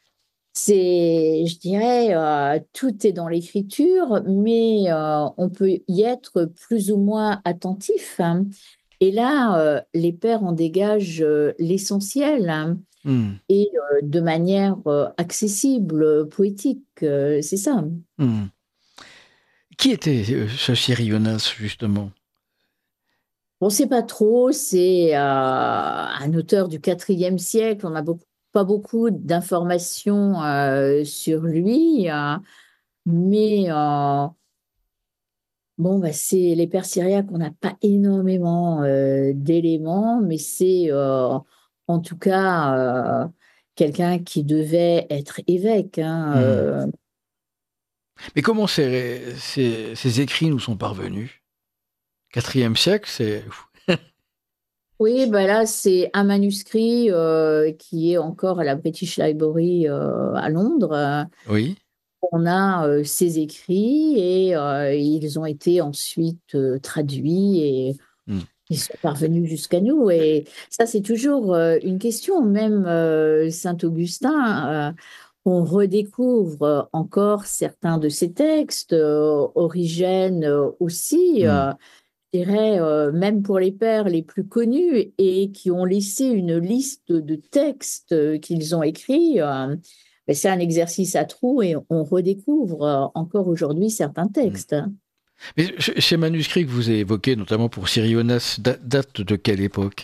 c'est, je dirais, euh, tout est dans l'écriture, mais euh, on peut y être plus ou moins attentif, hein. Et là, euh, les pères en dégagent euh, l'essentiel, hein, Mm. et euh, de manière euh, accessible, poétique, euh, c'est ça. Mm. Qui était euh, ce Cyril-Jonas, justement? On ne sait pas trop, c'est euh, un auteur du quatrième siècle, on n'a beaucoup- pas beaucoup d'informations euh, sur lui, euh, mais euh, bon, bah, c'est les Pères syriaques, on n'a pas énormément euh, d'éléments, mais c'est euh, en tout cas euh, quelqu'un qui devait être évêque, hein, Mm. euh. Mais comment ces, ces, ces écrits nous sont parvenus? Quatrième siècle, c'est... Oui, bah là, c'est un manuscrit euh, qui est encore à la British Library euh, à Londres. Oui. On a euh, ces écrits et euh, ils ont été ensuite euh, traduits et Mm. ils sont parvenus jusqu'à nous. Et ça, c'est toujours euh, une question. Même euh, Saint-Augustin, euh, on redécouvre euh, encore certains de ses textes, euh, Origène euh, aussi. Mm. Euh, je dirais, euh, même pour les pères les plus connus et qui ont laissé une liste de textes euh, qu'ils ont écrits, euh, ben, c'est un exercice à trous et on redécouvre euh, encore aujourd'hui certains Mm. textes. Mais ce- ces manuscrits que vous avez évoqués, notamment pour Cyril-Jonas, da- datent de quelle époque?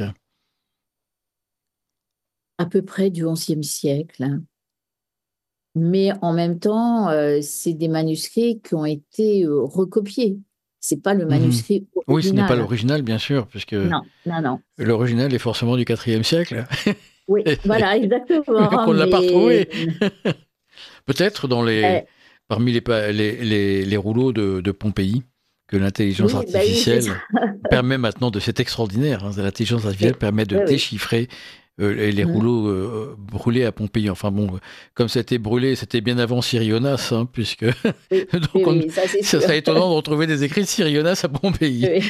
À peu près du onzième siècle, hein. Mais en même temps, euh, c'est des manuscrits qui ont été euh, recopiés. C'est pas le Mhm. manuscrit Oui, ce n'est pas original. l'original, bien sûr, puisque Non, non, non. l'original est forcément du quatrième siècle. Oui, voilà, Mais exactement. qu'on ne l'a pas Mais retrouvé. Peut-être dans les, euh, parmi les, pa- les, les, les rouleaux de, de Pompéi, que l'intelligence oui, bah oui, c'est ça. artificielle permet maintenant de... C'est extraordinaire, hein, l'intelligence artificielle Oui, permet de oui, oui. déchiffrer euh, les, les Mhm. rouleaux euh, brûlés à Pompéi. Enfin bon, comme c'était brûlé, c'était bien avant Cyrionas, hein, puisque... Oui, oui, Donc on... oui, ça c'est ça sûr. serait étonnant de retrouver des écrits de Cyrionas à Pompéi. Oui.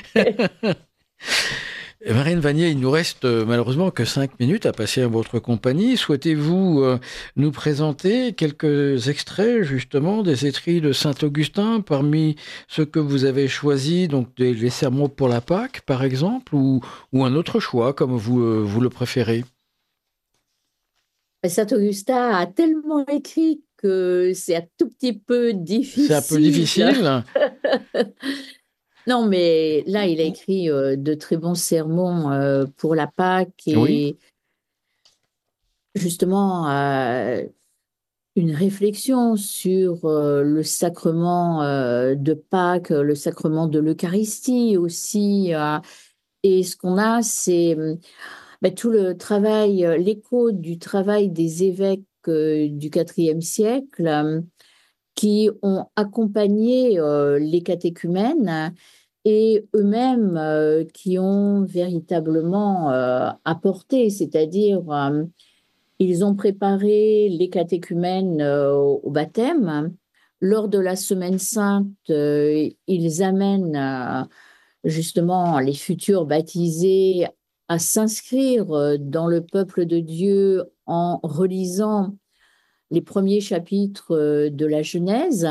Marine Vanier, il nous reste euh, malheureusement que cinq minutes à passer à votre compagnie. Souhaitez-vous euh, nous présenter quelques extraits justement des écrits de Saint-Augustin parmi ceux que vous avez choisis, donc des, les sermons pour la Pâque par exemple, ou, ou un autre choix comme vous, euh, vous le préférez? Saint-Augustin a tellement écrit que c'est un tout petit peu C'est un peu difficile. difficile. Non, mais là, il a écrit euh, de très bons sermons euh, pour la Pâque Oui. et justement euh, une réflexion sur euh, le sacrement euh, de Pâques, le sacrement de l'Eucharistie aussi. euh, Et ce qu'on a, c'est ben, tout le travail, l'écho du travail des évêques euh, du quatrième siècle euh, qui ont accompagné euh, les catéchumènes et eux-mêmes euh, qui ont véritablement euh, apporté, c'est-à-dire euh, ils ont préparé les catéchumènes euh, au baptême. Lors de la Semaine Sainte, euh, ils amènent euh, justement les futurs baptisés à s'inscrire euh, dans le peuple de Dieu en relisant les premiers chapitres euh, de la Genèse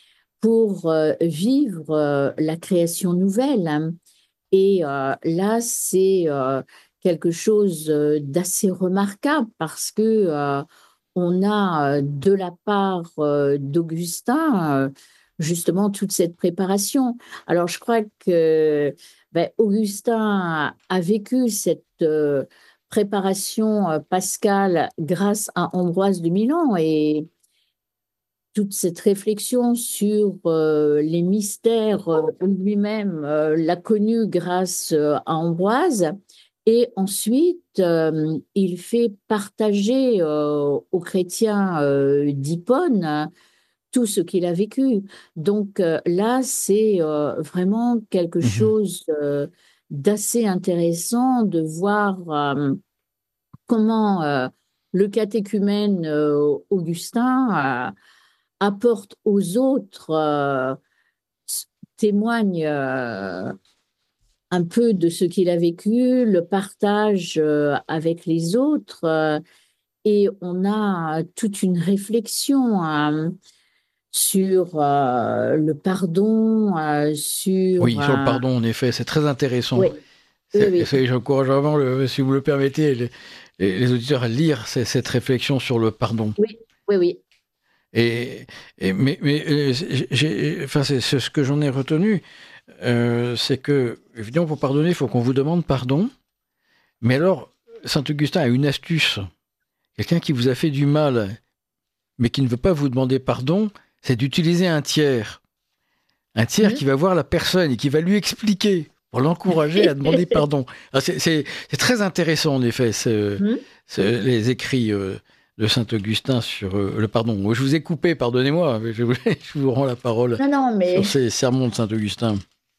pour euh, vivre euh, la création nouvelle. Et euh, là, c'est euh, quelque chose euh, d'assez remarquable parce que euh, on a euh, de la part euh, d'Augustin euh, justement toute cette préparation. Alors, je crois que ben, Augustin a, a vécu cette euh, préparation euh, pascale grâce à Ambroise de Milan et toute cette réflexion sur euh, les mystères euh, lui-même euh, l'a connu grâce euh, à Ambroise. Et ensuite, euh, il fait partager euh, aux chrétiens euh, d'Hippone euh, tout ce qu'il a vécu. Donc euh, là, c'est euh, vraiment quelque Mhm. chose euh, d'assez intéressant de voir euh, comment euh, le catéchumène euh, Augustin euh, apporte aux autres, euh, témoigne euh, un peu de ce qu'il a vécu, le partage euh, avec les autres, euh, et on a toute une réflexion euh, sur euh, le pardon, euh, sur... Oui, sur le euh, pardon, en effet, c'est très intéressant. oui, oui, C'est, oui, c'est- j'encourage vraiment, le- si vous le permettez, les, les- les auditeurs à lire ces- cette réflexion sur le pardon. oui, oui, oui. Et, et- mais, mais euh, j'ai, enfin, c'est, c'est ce que j'en ai retenu, euh, c'est que, évidemment, pour pardonner, il faut qu'on vous demande pardon. Mais alors, Saint Augustin a une astuce. Quelqu'un qui vous a fait du mal, mais qui ne veut pas vous demander pardon, c'est d'utiliser un tiers. Un tiers Mmh. qui va voir la personne et qui va lui expliquer pour l'encourager à demander pardon. Alors c'est, c'est, c'est très intéressant, en effet, ce, Mmh. ce, les écrits euh, de Saint Augustin sur euh, le pardon. Je vous ai coupé, pardonnez-moi, mais je, vous- je vous rends la parole Non, non, mais... sur ces sermons de Saint Augustin.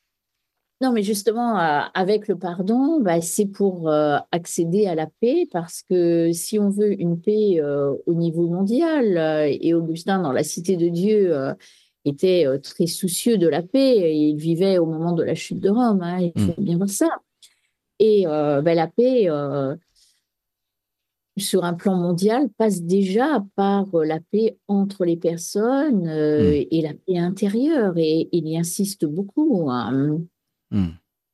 Non, mais justement, euh, avec le pardon, bah, c'est pour euh, accéder à la paix, parce que si on veut une paix euh, au niveau mondial, euh, et Augustin, dans la Cité de Dieu, euh, était euh, très soucieux de la paix, et il vivait au moment de la chute de Rome, hein, il faut Mm. bien voir ça. Et euh, bah, la paix, euh, sur un plan mondial, passe déjà par euh, la paix entre les personnes euh, Mm. et la paix intérieure, et il y insiste beaucoup, hein. Mm.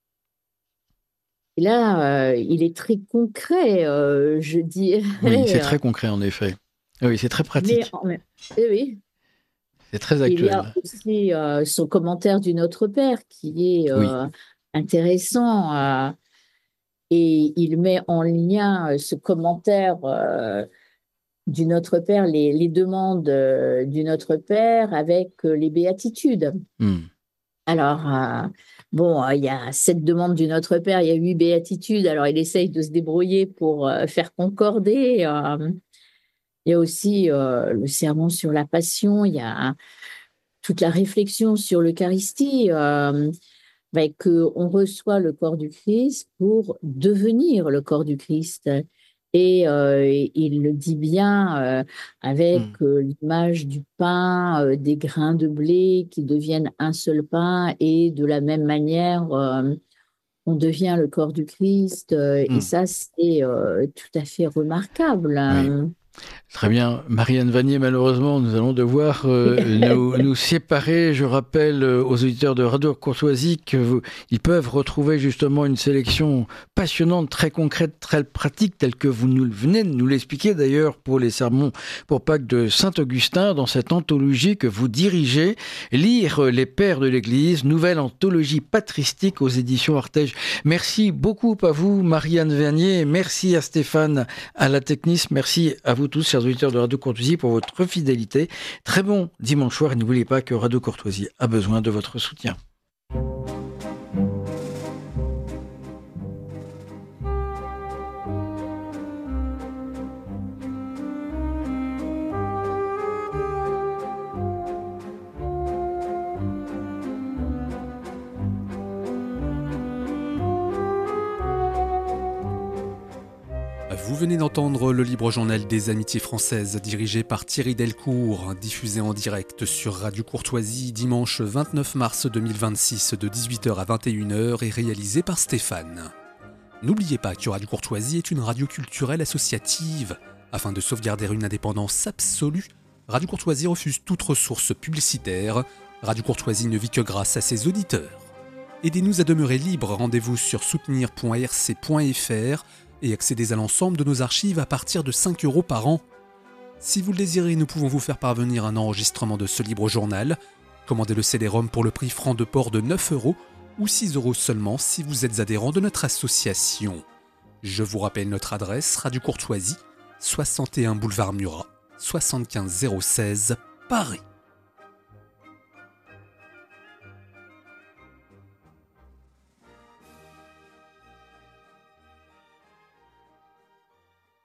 Et là, euh, il est très concret, euh, je dirais. Oui, c'est très concret, en effet. Oui, c'est très Mais pratique. en même- eh oui, C'est très il y a actuel. aussi euh, son commentaire du Notre Père qui est Oui. euh, intéressant, euh, et il met en lien euh, ce commentaire euh, du Notre Père, les, les demandes euh, du Notre Père avec euh, les béatitudes. Mm. Alors, euh, bon, euh, il y a sept demandes du Notre Père, il y a huit béatitudes, alors il essaye de se débrouiller pour euh, faire concorder. euh, Il y a aussi euh, le sermon sur la passion, il y a toute la réflexion sur l'Eucharistie, euh, ben, qu'on reçoit le corps du Christ pour devenir le corps du Christ. Et euh, il le dit bien euh, avec Mm. euh, l'image du pain, euh, des grains de blé qui deviennent un seul pain, et de la même manière, euh, on devient le corps du Christ. euh, Mm. Et ça, c'est euh, tout à fait remarquable. Oui. hein. Très bien. Marianne Vanier, malheureusement, nous allons devoir euh, nous, nous séparer. Je rappelle euh, aux auditeurs de Radio Courtoisie qu'ils peuvent retrouver justement une sélection passionnante, très concrète, très pratique, telle que vous nous venez de nous l'expliquer d'ailleurs pour les sermons pour Pâques de Saint-Augustin, dans cette anthologie que vous dirigez. Lire les Pères de l'Église, nouvelle anthologie patristique aux éditions Artege. Merci beaucoup à vous, Marianne Vanier. Merci à Stéphane à la technique. Merci à vous tous, chers auditeurs de Radio Courtoisie, pour votre fidélité. Très bon dimanche soir, et n'oubliez pas que Radio Courtoisie a besoin de votre soutien. Vous venez d'entendre le libre journal des amitiés françaises dirigé par Thierry Delcourt, diffusé en direct sur Radio Courtoisie dimanche vingt-neuf mars deux mille vingt-six de dix-huit heures à vingt et une heures et réalisé par Stéphane. N'oubliez pas que Radio Courtoisie est une radio culturelle associative. Afin de sauvegarder une indépendance absolue, Radio Courtoisie refuse toute ressource publicitaire. Radio Courtoisie ne vit que grâce à ses auditeurs. Aidez-nous à demeurer libres, rendez-vous sur soutenir point r c point f r et accédez à l'ensemble de nos archives à partir de cinq euros par an. Si vous le désirez, nous pouvons vous faire parvenir un enregistrement de ce libre journal. Commandez le C D-ROM pour le prix franc de port de neuf euros ou six euros seulement si vous êtes adhérent de notre association. Je vous rappelle notre adresse, Radio Courtoisie, soixante et un boulevard Murat, soixante-quinze zéro seize, Paris.